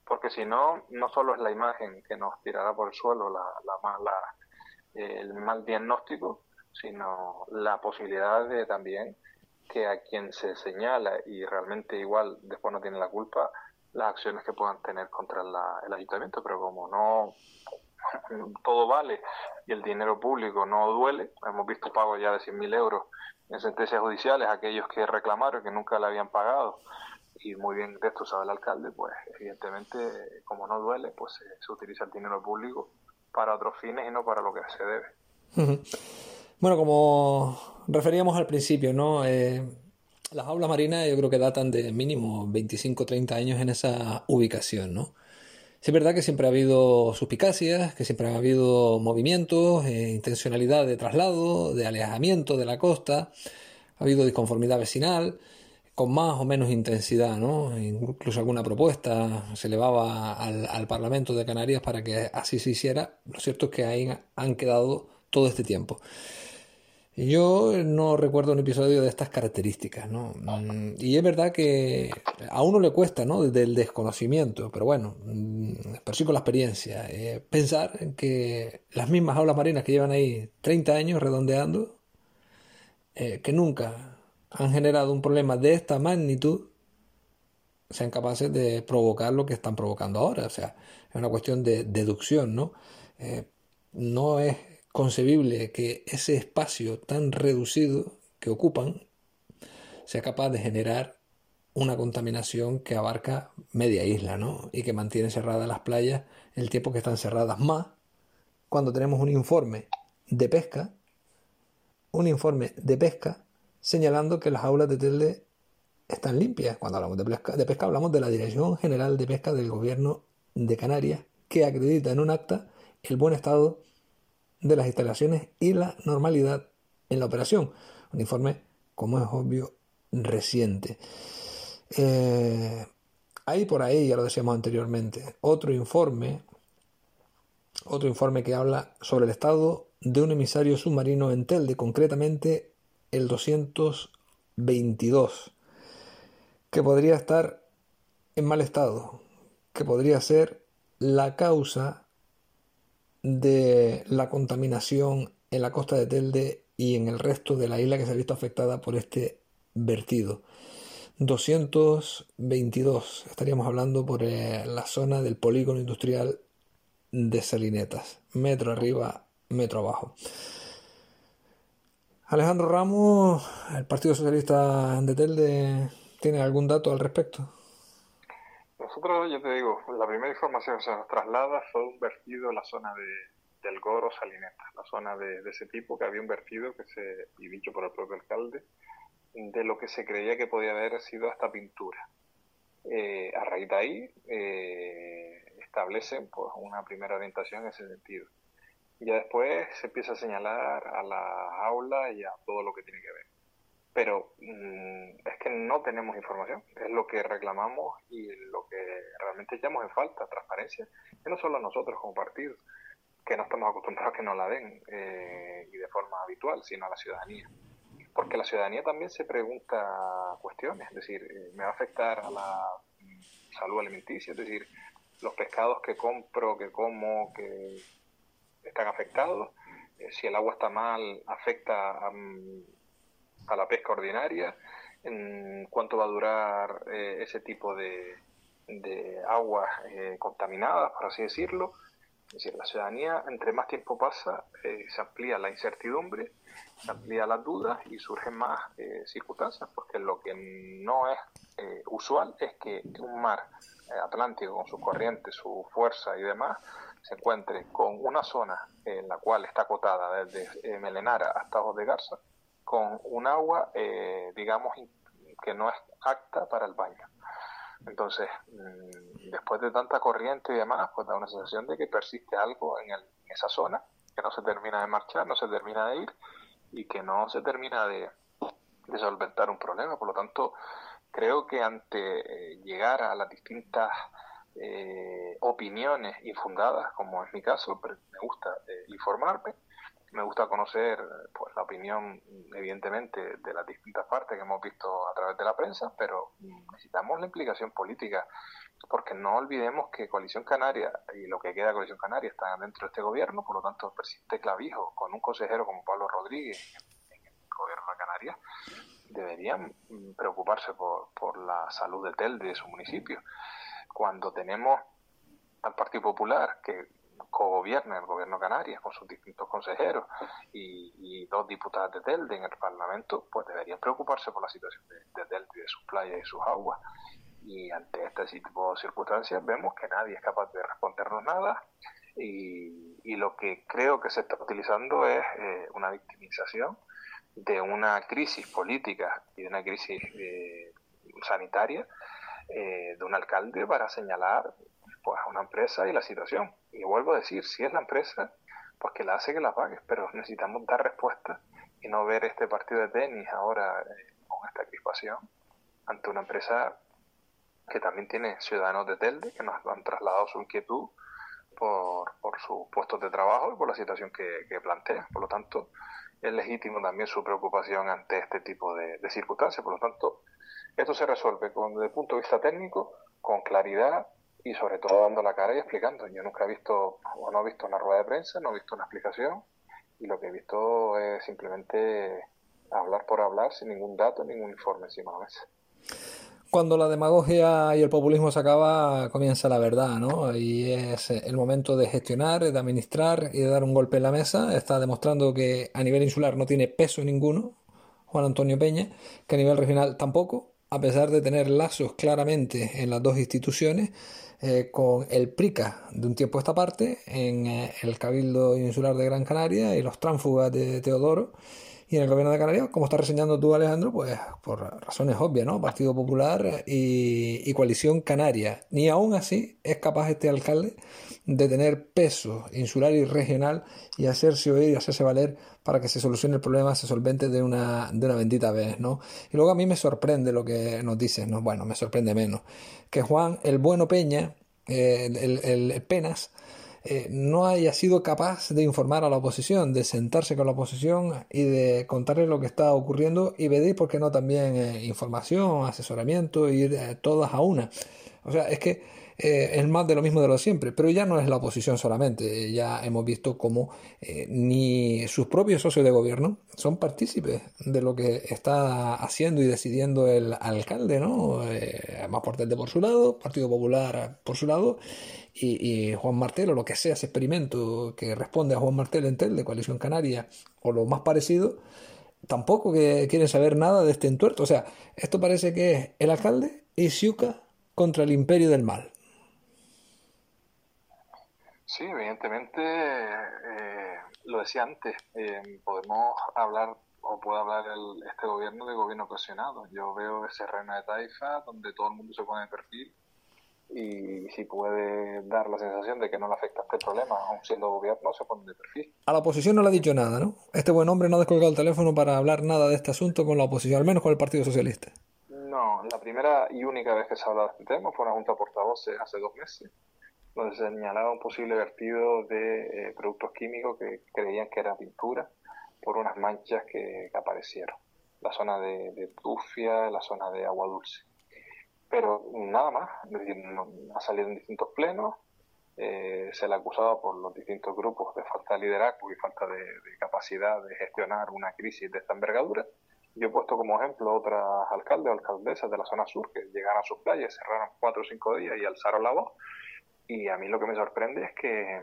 porque si no, no solo es la imagen que nos tirará por el suelo la, la, la, el mal diagnóstico, sino la posibilidad de también que a quien se señala y realmente igual después no tiene la culpa, las acciones que puedan tener contra la, el ayuntamiento, pero como no todo vale y el dinero público no duele, hemos visto pagos ya de cien mil euros en sentencias judiciales a aquellos que reclamaron que nunca le habían pagado, y muy bien de esto sabe el alcalde, pues evidentemente como no duele, pues se, se utiliza el dinero público para otros fines y no para lo que se debe.
Uh-huh. Bueno, como referíamos al principio, ¿no? Eh, las aulas marinas yo creo que datan de mínimo veinticinco o treinta años en esa ubicación, ¿no? Sí, es verdad que siempre ha habido suspicacias, que siempre ha habido movimientos, eh, intencionalidad de traslado, de alejamiento de la costa, ha habido disconformidad vecinal, con más o menos intensidad, ¿no? Incluso alguna propuesta se elevaba al, al Parlamento de Canarias para que así se hiciera. Lo cierto es que ahí han quedado todo este tiempo. Yo no recuerdo un episodio de estas características, ¿no? Y es verdad que a uno le cuesta, ¿no? Desde el desconocimiento, pero bueno, pero sí con la experiencia. Eh, pensar que las mismas aulas marinas que llevan ahí treinta años redondeando, eh, que nunca han generado un problema de esta magnitud, sean capaces de provocar lo que están provocando ahora. O sea, es una cuestión de deducción, ¿no? Eh, no es concebible que ese espacio tan reducido que ocupan sea capaz de generar una contaminación que abarca media isla, ¿no? Y que mantiene cerradas las playas el tiempo que están cerradas, más cuando tenemos un informe de pesca, un informe de pesca señalando que las aulas de Telde están limpias. Cuando hablamos de pesca, de pesca hablamos de la Dirección General de Pesca del Gobierno de Canarias, que acredita en un acta el buen estado de las instalaciones y la normalidad en la operación. Un informe, como es obvio, reciente. Eh, hay por ahí, ya lo decíamos anteriormente, otro informe, otro informe que habla sobre el estado de un emisario submarino en Telde, concretamente el doscientos veintidós, que podría estar en mal estado, que podría ser la causa de la contaminación en la costa de Telde y en el resto de la isla que se ha visto afectada por este vertido. doscientos veintidós, estaríamos hablando por eh, la zona del polígono industrial de Salinetas, metro arriba, metro abajo. Alejandro Ramos, ¿el Partido Socialista de Telde tiene algún dato al respecto?
Nosotros, yo te digo, la primera información que se nos traslada fue un vertido en la zona de, del Goro Salineta, la zona de, de ese tipo, que había un vertido que se, y dicho por el propio alcalde, de lo que se creía que podía haber sido hasta pintura. Eh, a raíz de ahí eh, establecen pues una primera orientación en ese sentido. Y ya después se empieza a señalar a las aulas y a todo lo que tiene que ver. Pero mmm, es que no tenemos información, es lo que reclamamos y lo que realmente echamos en falta, transparencia, que no solo a nosotros como partido, que no estamos acostumbrados a que nos la den eh, y de forma habitual, sino a la ciudadanía. Porque la ciudadanía también se pregunta cuestiones, es decir, eh, ¿me va a afectar a la salud alimenticia? Es decir, los pescados que compro, que como, que están afectados, eh, si el agua está mal, afecta a... a la pesca ordinaria, en cuánto va a durar eh, ese tipo de, de aguas eh, contaminadas, por así decirlo. Es decir, la ciudadanía, entre más tiempo pasa, eh, se amplía la incertidumbre, se amplía las dudas y surgen más eh, circunstancias, porque lo que no es eh, usual es que un mar eh, Atlántico, con sus corrientes, su fuerza y demás, se encuentre con una zona en la cual está acotada desde eh, Melenara hasta Ojos de Garza, con un agua, eh, digamos, que no es apta para el baño. Entonces, mmm, después de tanta corriente y demás, pues da una sensación de que persiste algo en, el, en esa zona, que no se termina de marchar, no se termina de ir, y que no se termina de, de solventar un problema. Por lo tanto, creo que ante eh, llegar a las distintas eh, opiniones infundadas, como es mi caso, pero me gusta eh, informarme, me gusta conocer pues la opinión, evidentemente, de las distintas partes que hemos visto a través de la prensa, pero necesitamos la implicación política, porque no olvidemos que Coalición Canaria y lo que queda de Coalición Canaria están dentro de este gobierno. Por lo tanto, el presidente Clavijo, con un consejero como Pablo Rodríguez en el gobierno de Canarias, deberían preocuparse por, por la salud de Telde, de su municipio. Cuando tenemos al Partido Popular, que cogobierna el gobierno de Canarias con sus distintos consejeros y, y dos diputadas de Telde en el Parlamento, pues deberían preocuparse por la situación de, de Telde y de sus playas y sus aguas. Y ante este tipo de circunstancias vemos que nadie es capaz de respondernos nada, y, y lo que creo que se está utilizando es eh, una victimización de una crisis política y de una crisis eh, sanitaria eh, de un alcalde para señalar pues a una empresa y la situación. Y vuelvo a decir, si es la empresa, pues que la hace, que la pague, pero necesitamos dar respuesta y no ver este partido de tenis ahora eh, con esta crispación ante una empresa que también tiene ciudadanos de Telde que nos han trasladado su inquietud por, por sus puestos de trabajo y por la situación que, que plantea. Por lo tanto, es legítimo también su preocupación ante este tipo de, de circunstancias. Por lo tanto, esto se resuelve con, desde el punto de vista técnico, con claridad y sobre todo dando la cara y explicando. Yo nunca he visto, o no he visto una rueda de prensa, no he visto una explicación, y lo que he visto es simplemente hablar por hablar sin ningún dato, ningún informe encima de la mesa.
Cuando la demagogia y el populismo se acaba, comienza la verdad, ¿no? Y es el momento de gestionar, de administrar y de dar un golpe en la mesa. Está demostrando que a nivel insular no tiene peso ninguno Juan Antonio Peña, que a nivel regional tampoco, a pesar de tener lazos claramente en las dos instituciones, eh, con el PRICA de un tiempo a esta parte, en eh, el Cabildo Insular de Gran Canaria y los tránsfugas de Teodoro. Y en el gobierno de Canarias, como estás reseñando tú, Alejandro, pues por razones obvias, ¿no? Partido Popular y, y Coalición Canaria. Ni aún así es capaz este alcalde de tener peso insular y regional y hacerse oír y hacerse valer para que se solucione el problema, se solvente de una, de una bendita vez, ¿no? Y luego a mí me sorprende lo que nos dices, ¿no? Bueno, me sorprende menos. Que Juan, el bueno Peña, eh, el, el, el Penas, Eh, no haya sido capaz de informar a la oposición, de sentarse con la oposición y de contarle lo que está ocurriendo y pedir, ¿por qué no?, también eh, información, asesoramiento, ir eh, todas a una. O sea, es que eh, es más de lo mismo de lo siempre, pero ya no es la oposición solamente. Ya hemos visto cómo eh, ni sus propios socios de gobierno son partícipes de lo que está haciendo y decidiendo el alcalde, ¿no? Eh, más por Telde por su lado, Partido Popular por su lado, Y, y Juan Martel, o lo que sea ese experimento que responde a Juan Martel en Telde, Coalición Canaria, o lo más parecido, tampoco que quieren saber nada de este entuerto. O sea, esto parece que es el alcalde y Siuca contra el imperio del mal.
Sí, evidentemente, eh, lo decía antes, eh, podemos hablar, o puede hablar el, este gobierno de gobierno ocasionado. Yo veo ese reino de taifa donde todo el mundo se pone de perfil, y si puede dar la sensación de que no le afecta este problema, aun siendo gobierno, se pone de perfil.
A la oposición no le ha dicho nada, ¿no? Este buen hombre no ha descolgado el teléfono para hablar nada de este asunto con la oposición, al menos con el Partido Socialista.
No, la primera y única vez que se ha hablado de este tema fue en una junta de portavoces hace dos meses, donde se señalaba un posible vertido de eh, productos químicos que creían que era pintura por unas manchas que, que aparecieron. La zona de, de Tufia, la zona de Agua Dulce. Pero nada más, es decir, no, ha salido en distintos plenos, eh, se le ha acusado por los distintos grupos de falta de liderazgo y falta de, de capacidad de gestionar una crisis de esta envergadura. Yo he puesto como ejemplo otras alcaldes o alcaldesas de la zona sur que llegaron a sus playas, cerraron cuatro o cinco días y alzaron la voz, y a mí lo que me sorprende es que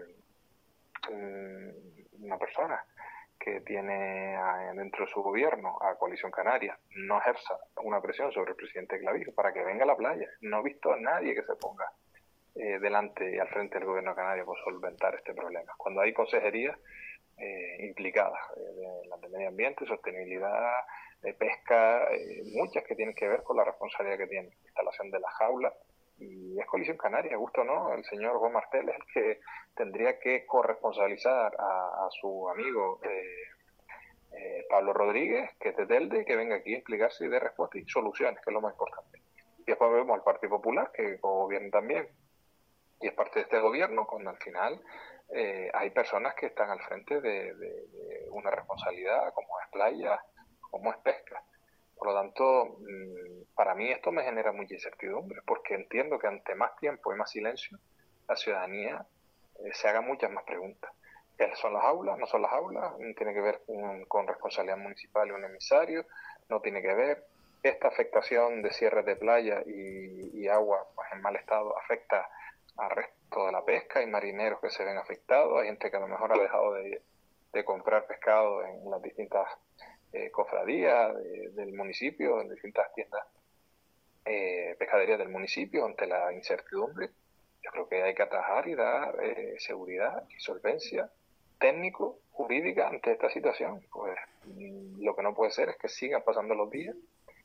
um, una persona que tiene a, dentro de su gobierno a Coalición Canaria no ejerza una presión sobre el presidente Clavijo para que venga a la playa. No he visto a nadie que se ponga eh, delante y al frente del gobierno de Canarias por solventar este problema. Cuando hay consejerías eh, implicadas, eh, de, la de medio ambiente, sostenibilidad, de pesca, eh, muchas que tienen que ver con la responsabilidad que tiene, instalación de las jaulas, y es Coalición Canaria, gusto o no, el señor Juan Martel es el que tendría que corresponsabilizar a, a su amigo eh, eh, Pablo Rodríguez, que es de Telde, que venga aquí a explicarse y dé respuestas y soluciones, que es lo más importante. Y después vemos al Partido Popular, que gobierna también y es parte de este gobierno cuando al final eh, hay personas que están al frente de, de, de una responsabilidad como es playa, como es pesca. Por lo tanto, para mí esto me genera mucha incertidumbre, porque entiendo que ante más tiempo y más silencio, la ciudadanía eh, se haga muchas más preguntas. ¿Qué son las aulas? ¿No son las aulas? ¿Tiene que ver con, con responsabilidad municipal y un emisario? ¿No tiene que ver? Esta afectación de cierres de playa y, y agua pues, en mal estado afecta al resto de la pesca. Hay marineros que se ven afectados, hay gente que a lo mejor ha dejado de, de comprar pescado en las distintas eh, cofradías de, del municipio, en distintas tiendas eh, pescaderías del municipio ante la incertidumbre. Yo creo que hay que atajar y dar eh, seguridad y solvencia técnico, jurídica ante esta situación. Pues lo que no puede ser es que sigan pasando los días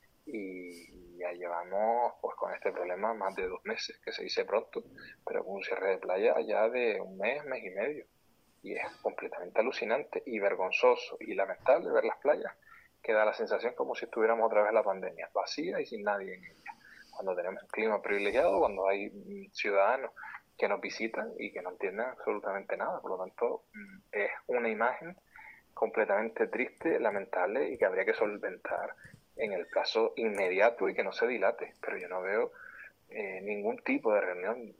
y ya llevamos pues con este problema más de dos meses, que se dice pronto, pero con un cierre de playa ya de un mes, mes y medio. Y es completamente alucinante y vergonzoso y lamentable ver las playas, que da la sensación como si estuviéramos otra vez en la pandemia, vacía y sin nadie en ella. Cuando tenemos un clima privilegiado, cuando hay ciudadanos que nos visitan y que no entienden absolutamente nada. Por lo tanto, es una imagen completamente triste, lamentable y que habría que solventar en el plazo inmediato y que no se dilate. Pero yo no veo eh, ningún tipo de reunión.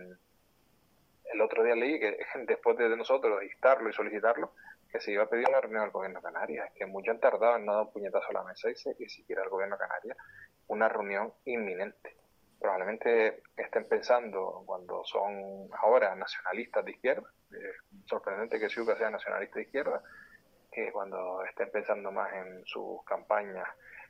El otro día leí que después de nosotros instarlo y solicitarlo, que se iba a pedir una reunión al gobierno de Canarias, que mucho han tardado en no dar un puñetazo a la mesa y se, y siquiera el gobierno de Canarias una reunión inminente. Probablemente estén pensando, cuando son ahora nacionalistas de izquierda, es sorprendente que Ciuca sea nacionalista de izquierda, que cuando estén pensando más en sus campañas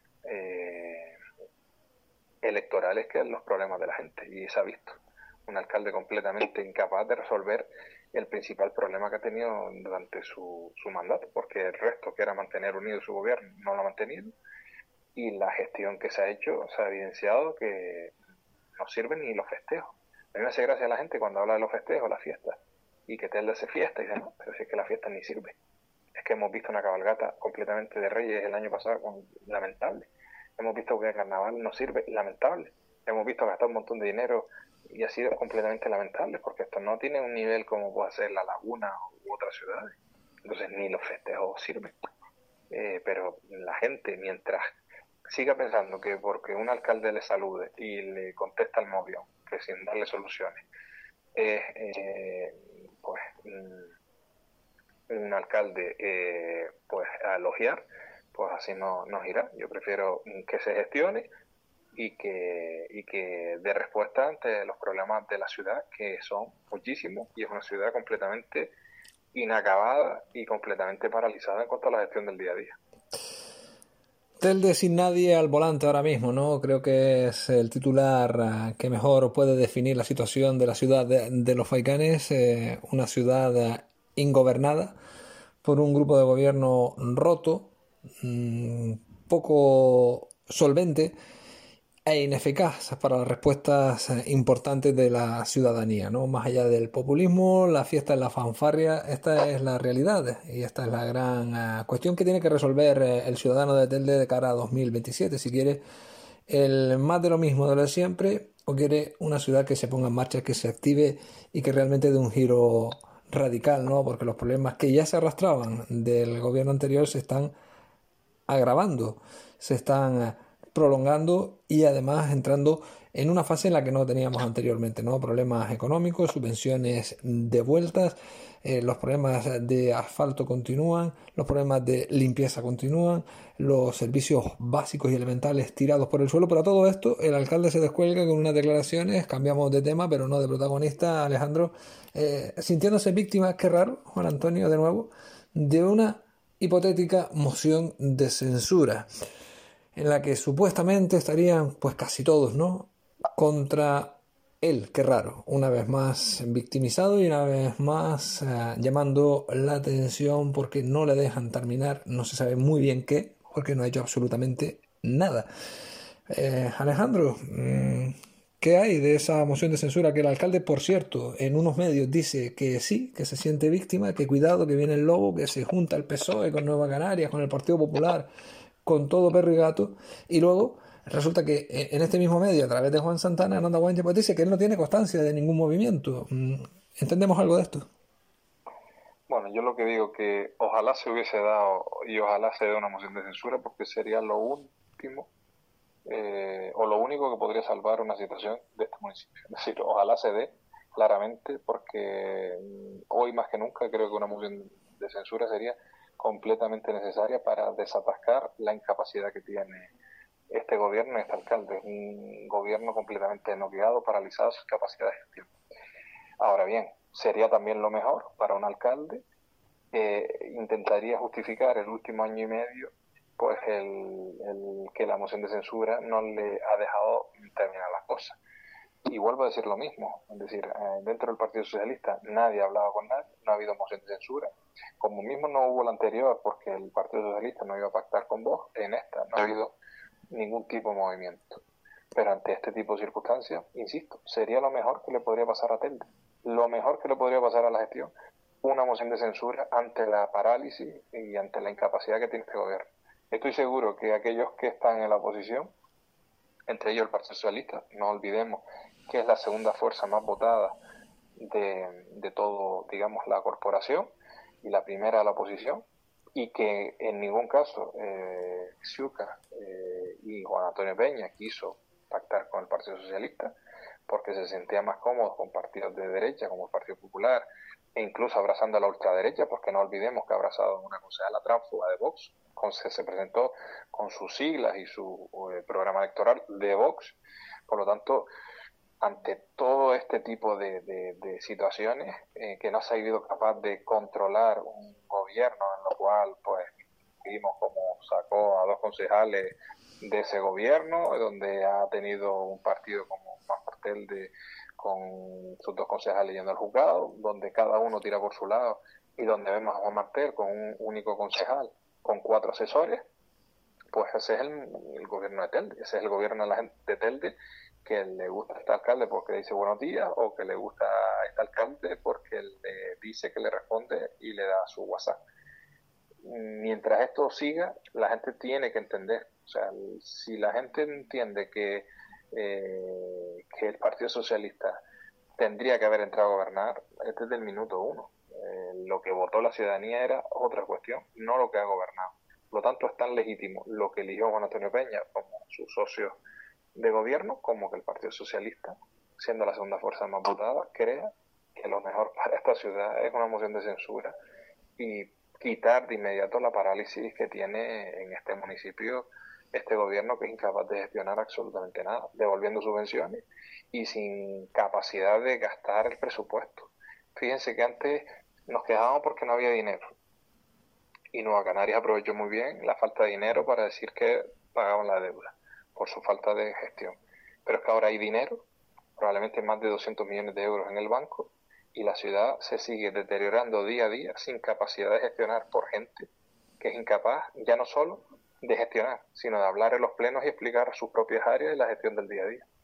eh, electorales que en los problemas de la gente, y se ha visto. Un alcalde completamente incapaz de resolver el principal problema que ha tenido durante su, su mandato, porque el resto, que era mantener unido su gobierno, no lo ha mantenido, y la gestión que se ha hecho se ha evidenciado que no sirven ni los festejos. A mí me hace gracia a la gente cuando habla de los festejos, las fiestas, y que Telde hace fiesta, y dice, no, pero si es que la fiesta ni sirve. Es que hemos visto una cabalgata completamente de Reyes el año pasado, con, lamentable. Hemos visto que el carnaval no sirve, lamentable. Hemos visto gastar un montón de dinero y ha sido completamente lamentable, porque esto no tiene un nivel como puede ser La Laguna u otras ciudades. Entonces ni los festejos sirven. Eh, pero la gente, mientras siga pensando que porque un alcalde le salude y le contesta al móvil, que sin darle soluciones, es eh, pues un alcalde eh, pues a elogiar, pues así no nos irá. Yo prefiero que se gestione y que y que dé respuesta ante los problemas de la ciudad, que son muchísimos, y es una ciudad completamente inacabada y completamente paralizada en cuanto a la gestión del día a día.
Telde sin nadie al volante ahora mismo, ¿no? Creo que es el titular que mejor puede definir la situación de la ciudad de, de Los Faicanes, eh, una ciudad ingobernada por un grupo de gobierno roto, mmm, poco solvente e ineficaz para las respuestas importantes de la ciudadanía, ¿no? Más allá del populismo, la fiesta es la fanfarria, esta es la realidad y esta es la gran uh, cuestión que tiene que resolver uh, el ciudadano de Telde de cara a dos mil veintisiete, si quiere el más de lo mismo de lo de siempre o quiere una ciudad que se ponga en marcha, que se active y que realmente dé un giro radical, ¿no? Porque los problemas que ya se arrastraban del gobierno anterior se están agravando, se están uh, prolongando y además entrando en una fase en la que no teníamos anteriormente, ¿no? Problemas económicos, subvenciones devueltas, eh, los problemas de asfalto continúan, los problemas de limpieza continúan, los servicios básicos y elementales tirados por el suelo. Pero a todo esto el alcalde se descuelga con unas declaraciones, cambiamos de tema pero no de protagonista, Alejandro, eh, sintiéndose víctima, qué raro, Juan Antonio, de nuevo, de una hipotética moción de censura en la que supuestamente estarían pues casi todos, ¿no?, contra él. Qué raro, una vez más victimizado y una vez más eh, llamando la atención porque no le dejan terminar, no se sabe muy bien qué, porque no ha hecho absolutamente nada. Eh, Alejandro, ¿qué hay de esa moción de censura que el alcalde, por cierto, en unos medios dice que sí, que se siente víctima, que cuidado, que viene el lobo, que se junta el P S O E con Nueva Canarias, con el Partido Popular, con todo perro y gato, y luego resulta que en este mismo medio, a través de Juan Santana, en Onda Guanche, pues dice que él no tiene constancia de ningún movimiento. ¿Entendemos algo de esto?
Bueno, yo lo que digo que ojalá se hubiese dado y ojalá se dé una moción de censura, porque sería lo último eh, o lo único que podría salvar una situación de este municipio. Es decir, ojalá se dé claramente, porque hoy más que nunca creo que una moción de censura sería completamente necesaria para desatascar la incapacidad que tiene este gobierno y este alcalde. Es un gobierno completamente noqueado, paralizado, sin capacidad de gestión. Ahora bien, sería también lo mejor para un alcalde que eh, intentaría justificar el último año y medio pues el, el que la moción de censura no le ha dejado terminar las cosas. Y vuelvo a decir lo mismo, es decir, eh, dentro del Partido Socialista nadie ha hablado con nadie, no ha habido moción de censura, como mismo no hubo la anterior porque el Partido Socialista no iba a pactar con Vox, en esta no ha habido ningún tipo de movimiento. Pero ante este tipo de circunstancias, insisto, sería lo mejor que le podría pasar a Telde, lo mejor que le podría pasar a la gestión, una moción de censura ante la parálisis y ante la incapacidad que tiene este gobierno. Estoy seguro que aquellos que están en la oposición, entre ellos el Partido Socialista, no olvidemos que es la segunda fuerza más votada de, de todo, digamos, la corporación, y la primera de la oposición, y que en ningún caso eh, Xiuca eh, y Juan Antonio Peña quiso pactar con el Partido Socialista, porque se sentía más cómodo con partidos de derecha, como el Partido Popular, e incluso abrazando a la ultraderecha, porque no olvidemos que ha abrazado una concejala tránsfuga de Vox, con, se, se presentó con sus siglas y su eh, programa electoral de Vox. Por lo tanto, ante todo este tipo de, de, de situaciones eh, que no se ha sido capaz de controlar un gobierno, en lo cual pues vimos como sacó a dos concejales de ese gobierno, donde ha tenido un partido como más cartel de con sus dos concejales yendo al juzgado, donde cada uno tira por su lado, y donde vemos a Juan Martel con un único concejal, con cuatro asesores. Pues ese es el, el gobierno de Telde, ese es el gobierno de la gente de Telde, que le gusta a este alcalde porque le dice buenos días, o que le gusta a este alcalde porque le dice que le responde y le da su WhatsApp. Mientras esto siga, la gente tiene que entender, o sea, si la gente entiende que, eh, que el Partido Socialista tendría que haber entrado a gobernar, este es del minuto uno. Eh, lo que votó la ciudadanía era otra cuestión, no lo que ha gobernado. Por lo tanto, es tan legítimo lo que eligió Juan Antonio Peña como su socio de gobierno, como que el Partido Socialista, siendo la segunda fuerza más votada, crea que lo mejor para esta ciudad es una moción de censura y quitar de inmediato la parálisis que tiene en este municipio este gobierno, que es incapaz de gestionar absolutamente nada, devolviendo subvenciones y sin capacidad de gastar el presupuesto. Fíjense que antes nos quejábamos porque no había dinero, y Nueva Canarias aprovechó muy bien la falta de dinero para decir que pagaban la deuda por su falta de gestión. Pero es que ahora hay dinero, probablemente más de doscientos millones de euros en el banco, y la ciudad se sigue deteriorando día a día sin capacidad de gestionar por gente que es incapaz ya no solo de gestionar, sino de hablar en los plenos y explicar sus propias áreas y la gestión del día a día.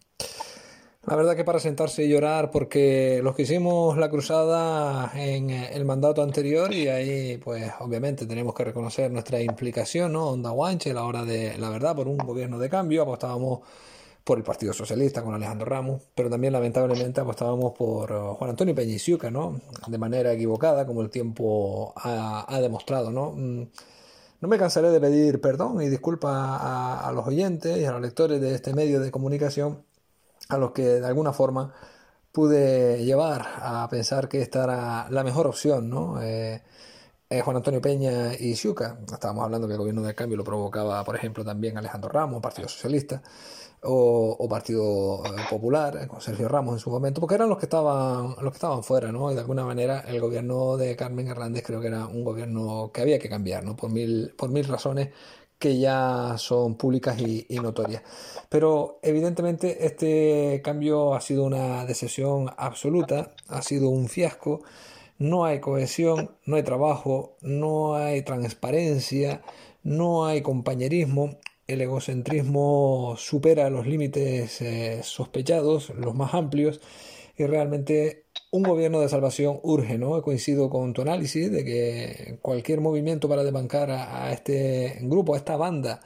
La verdad que para sentarse y llorar, porque los que hicimos la cruzada en el mandato anterior, y ahí pues obviamente tenemos que reconocer nuestra implicación, ¿no? Onda Guanche, a la hora de la verdad, por un gobierno de cambio, apostábamos por el Partido Socialista con Alejandro Ramos, pero también lamentablemente apostábamos por Juan Antonio Peña y Xiuca, ¿no? De manera equivocada, como el tiempo ha, ha demostrado, ¿no? No me cansaré de pedir perdón y disculpas a, a los oyentes y a los lectores de este medio de comunicación, a los que de alguna forma pude llevar a pensar que esta era la mejor opción, ¿no? Eh, eh, Juan Antonio Peña y Xiuca. Estábamos hablando que el gobierno del cambio lo provocaba, por ejemplo, también Alejandro Ramos, Partido Socialista, o, o Partido Popular, con Sergio Ramos en su momento, porque eran los que estaban los que estaban fuera, ¿no? Y de alguna manera el gobierno de Carmen Hernández creo que era un gobierno que había que cambiar, ¿no? Por mil, por mil razones que ya son públicas y, y notorias. Pero evidentemente este cambio ha sido una decepción absoluta, ha sido un fiasco, no hay cohesión, no hay trabajo, no hay transparencia, no hay compañerismo, el egocentrismo supera los límites eh, sospechados, los más amplios, y realmente un gobierno de salvación urge, ¿no? Coincido con tu análisis de que cualquier movimiento para desbancar a, a este grupo, a esta banda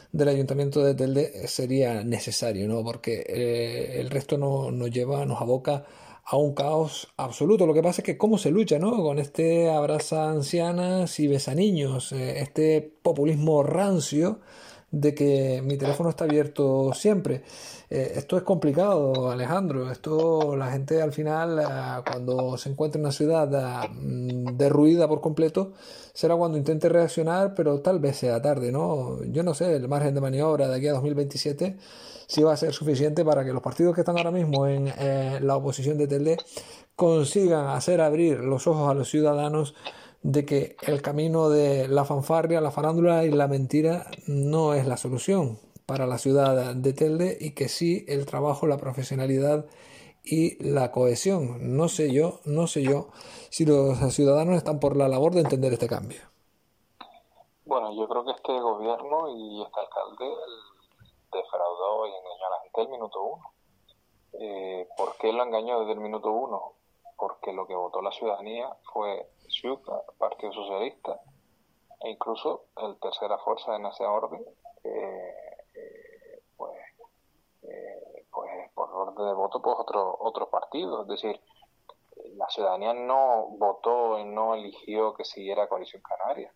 del Ayuntamiento de Telde sería necesario, ¿no? Porque eh, el resto no, nos lleva, nos aboca a un caos absoluto. Lo que pasa es que cómo se lucha, ¿no? Con este abraza ancianas y besa niños, eh, este populismo rancio de que mi teléfono está abierto siempre. Eh, esto es complicado, Alejandro. Esto la gente al final, eh, cuando se encuentra en una ciudad eh, derruida por completo, será cuando intente reaccionar, pero tal vez sea tarde, ¿no? Yo no sé, el margen de maniobra de aquí a dos mil veintisiete sí va a ser suficiente para que los partidos que están ahora mismo en eh, la oposición de Telde consigan hacer abrir los ojos a los ciudadanos de que el camino de la fanfarria, la farándula y la mentira no es la solución para la ciudad de Telde y que sí el trabajo, la profesionalidad y la cohesión. No sé yo, no sé yo si los ciudadanos están por la labor de entender este cambio.
Bueno, yo creo que este gobierno y este alcalde defraudó y engañó a la gente del minuto uno. Eh, ¿Por qué lo engañó desde el minuto uno? Porque lo que votó la ciudadanía fue Ciuca, Partido Socialista, e incluso el Tercera Fuerza en ese orden, eh, eh, pues, eh, pues por orden de voto, pues otro, otros partidos. Es decir, la ciudadanía no votó y no eligió que siguiera Coalición Canaria.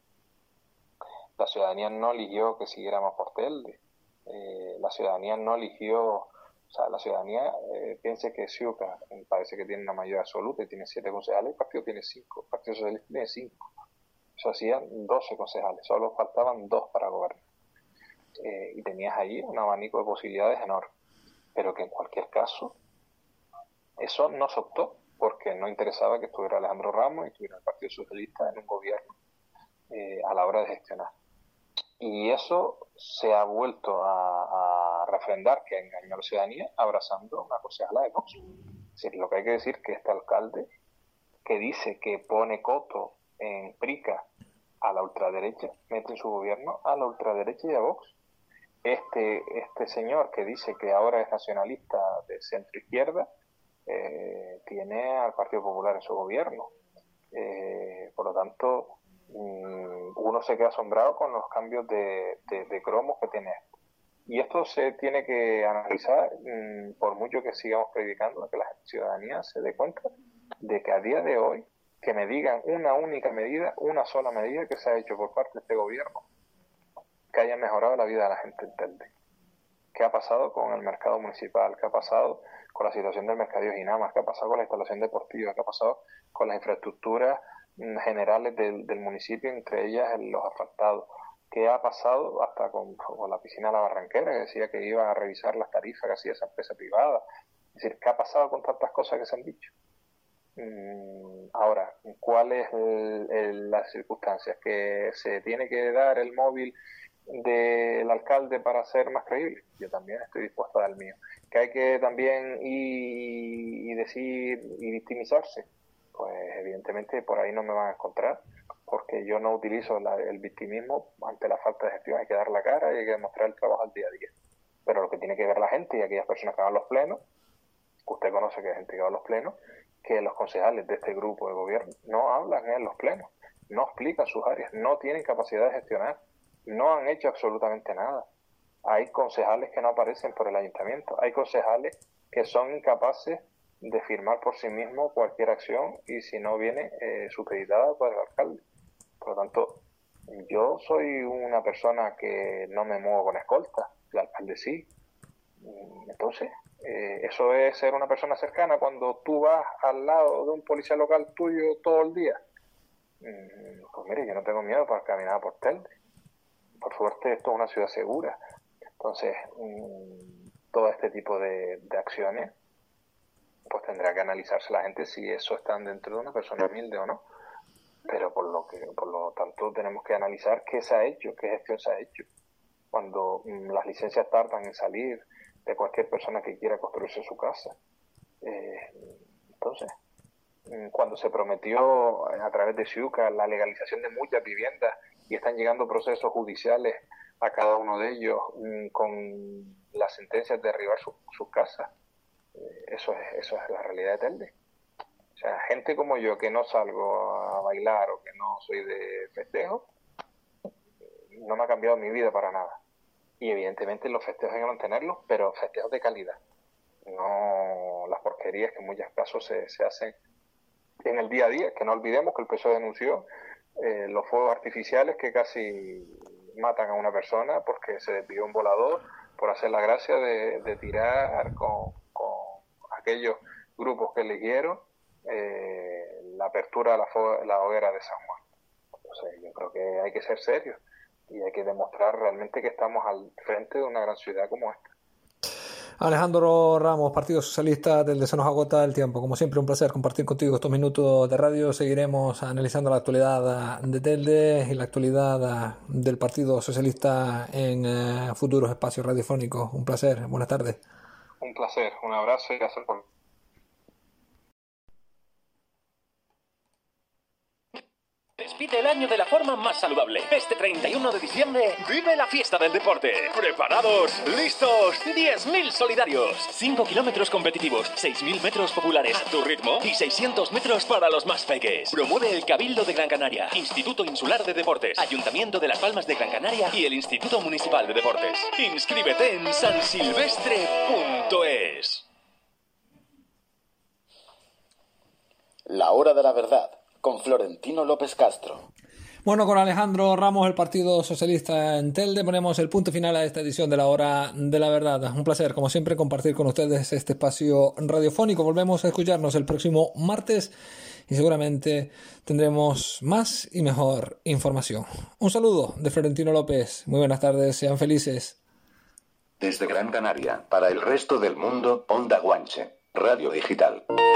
La ciudadanía no eligió que siguiéramos por Telde. Eh, la ciudadanía no eligió, o sea, la ciudadanía eh, piensa que Ciuca parece que tiene una mayoría absoluta y tiene siete concejales, el partido tiene cinco, el Partido Socialista tiene cinco. Eso hacían doce concejales, solo faltaban dos para gobernar. Eh, y tenías ahí un abanico de posibilidades enorme. Pero que en cualquier caso, eso no se optó, porque no interesaba que estuviera Alejandro Ramos y estuviera el Partido Socialista en un gobierno eh, a la hora de gestionar. Y eso se ha vuelto a, a refrendar, que engañó a la ciudadanía, abrazando una concejala de Vox. Es decir, lo que hay que decir que este alcalde, que dice que pone coto en Prica a la ultraderecha, mete en su gobierno a la ultraderecha y a Vox. Este, este señor que dice que ahora es nacionalista de centro-izquierda, eh, tiene al Partido Popular en su gobierno. Eh, por lo tanto, uno se queda asombrado con los cambios de, de, de cromos que tiene esto. Y esto se tiene que analizar, mmm, por mucho que sigamos predicando, que la ciudadanía se dé cuenta de que a día de hoy, que me digan una única medida, una sola medida que se ha hecho por parte de este gobierno, que haya mejorado la vida de la gente en Telde. ¿Qué ha pasado con el mercado municipal? ¿Qué ha pasado con la situación del mercadillo Ginamas? ¿Qué ha pasado con la instalación deportiva? ¿Qué ha pasado con las infraestructuras generales del, del municipio, entre ellas los asfaltados? ¿Qué ha pasado hasta con, con la piscina de la Barranquera, que decía que iba a revisar las tarifas que hacía esa empresa privada? Es decir, ¿qué ha pasado con tantas cosas que se han dicho? Mm, ahora, ¿cuál es el, el, las circunstancias? ¿Que se tiene que dar el móvil del alcalde para ser más creíble? Yo también estoy dispuesto a dar el mío. ¿Que hay que también ir y decir y victimizarse? Pues evidentemente por ahí no me van a encontrar, porque yo no utilizo la, el victimismo ante la falta de gestión. Hay que dar la cara y hay que demostrar el trabajo al día a día. Pero lo que tiene que ver la gente y aquellas personas que van a los plenos, usted conoce que hay gente que va a los plenos, que los concejales de este grupo de gobierno no hablan en los plenos, no explican sus áreas, no tienen capacidad de gestionar, no han hecho absolutamente nada. Hay concejales que no aparecen por el ayuntamiento, hay concejales que son incapaces de firmar por sí mismos cualquier acción y si no viene eh, supeditada por el alcalde. Por lo tanto, yo soy una persona que no me muevo con escolta, el alcalde sí. Entonces, eh, eso es ser una persona cercana cuando tú vas al lado de un policía local tuyo todo el día. Pues mire, yo no tengo miedo para caminar por Telde. Por suerte, esto es una ciudad segura. Entonces, mmm, todo este tipo de, de acciones, pues tendrá que analizarse la gente si eso está dentro de una persona humilde o no. Pero por lo que por lo tanto tenemos que analizar qué se ha hecho, qué gestión se ha hecho. Cuando mmm, las licencias tardan en salir de cualquier persona que quiera construirse su casa. Eh, entonces, cuando se prometió a través de Ciuca la legalización de muchas viviendas y están llegando procesos judiciales a cada uno de ellos mmm, con las sentencias de derribar sus su casas, eh, eso es eso es la realidad de Telde. O sea, gente como yo que no salgo a bailar o que no soy de festejo, no me ha cambiado mi vida para nada. y evidentemente los festejos hay que mantenerlos, pero festejos de calidad, no las porquerías que en muchos casos se, se hacen en el día a día, que no olvidemos que el P S O E denunció eh, los fuegos artificiales que casi matan a una persona porque se desvió un volador por hacer la gracia de, de tirar con, con aquellos grupos que eligieron eh, la apertura de la, fo- la hoguera de San Juan. Entonces yo creo que hay que ser serios y hay que demostrar realmente que estamos al frente de una gran ciudad como esta.
Alejandro Ramos, Partido Socialista, del Se nos agota el tiempo. Como siempre, un placer compartir contigo estos minutos de radio. Seguiremos analizando la actualidad de Telde y la actualidad del Partido Socialista en eh, futuros espacios radiofónicos. Un placer, buenas tardes.
Un placer, un abrazo y gracias por...
Despide el año de la forma más saludable. Este treinta y uno de diciembre, vive la fiesta del deporte. ¿Preparados? ¿Listos? diez mil solidarios. cinco kilómetros competitivos, seis mil metros populares a tu ritmo y seiscientos metros para los más peques. Promueve el Cabildo de Gran Canaria, Instituto Insular de Deportes, Ayuntamiento de Las Palmas de Gran Canaria y el Instituto Municipal de Deportes. Inscríbete en san silvestre punto es.
La hora de la verdad, con Florentino López Castro.
Bueno, con Alejandro Ramos, el Partido Socialista en Telde, ponemos el punto final a esta edición de la Hora de la Verdad. Un placer, como siempre, compartir con ustedes este espacio radiofónico. Volvemos a escucharnos el próximo martes y seguramente tendremos más y mejor información. Un saludo de Florentino López. Muy buenas tardes, sean felices.
Desde Gran Canaria, para el resto del mundo, Onda Guanche, Radio Digital.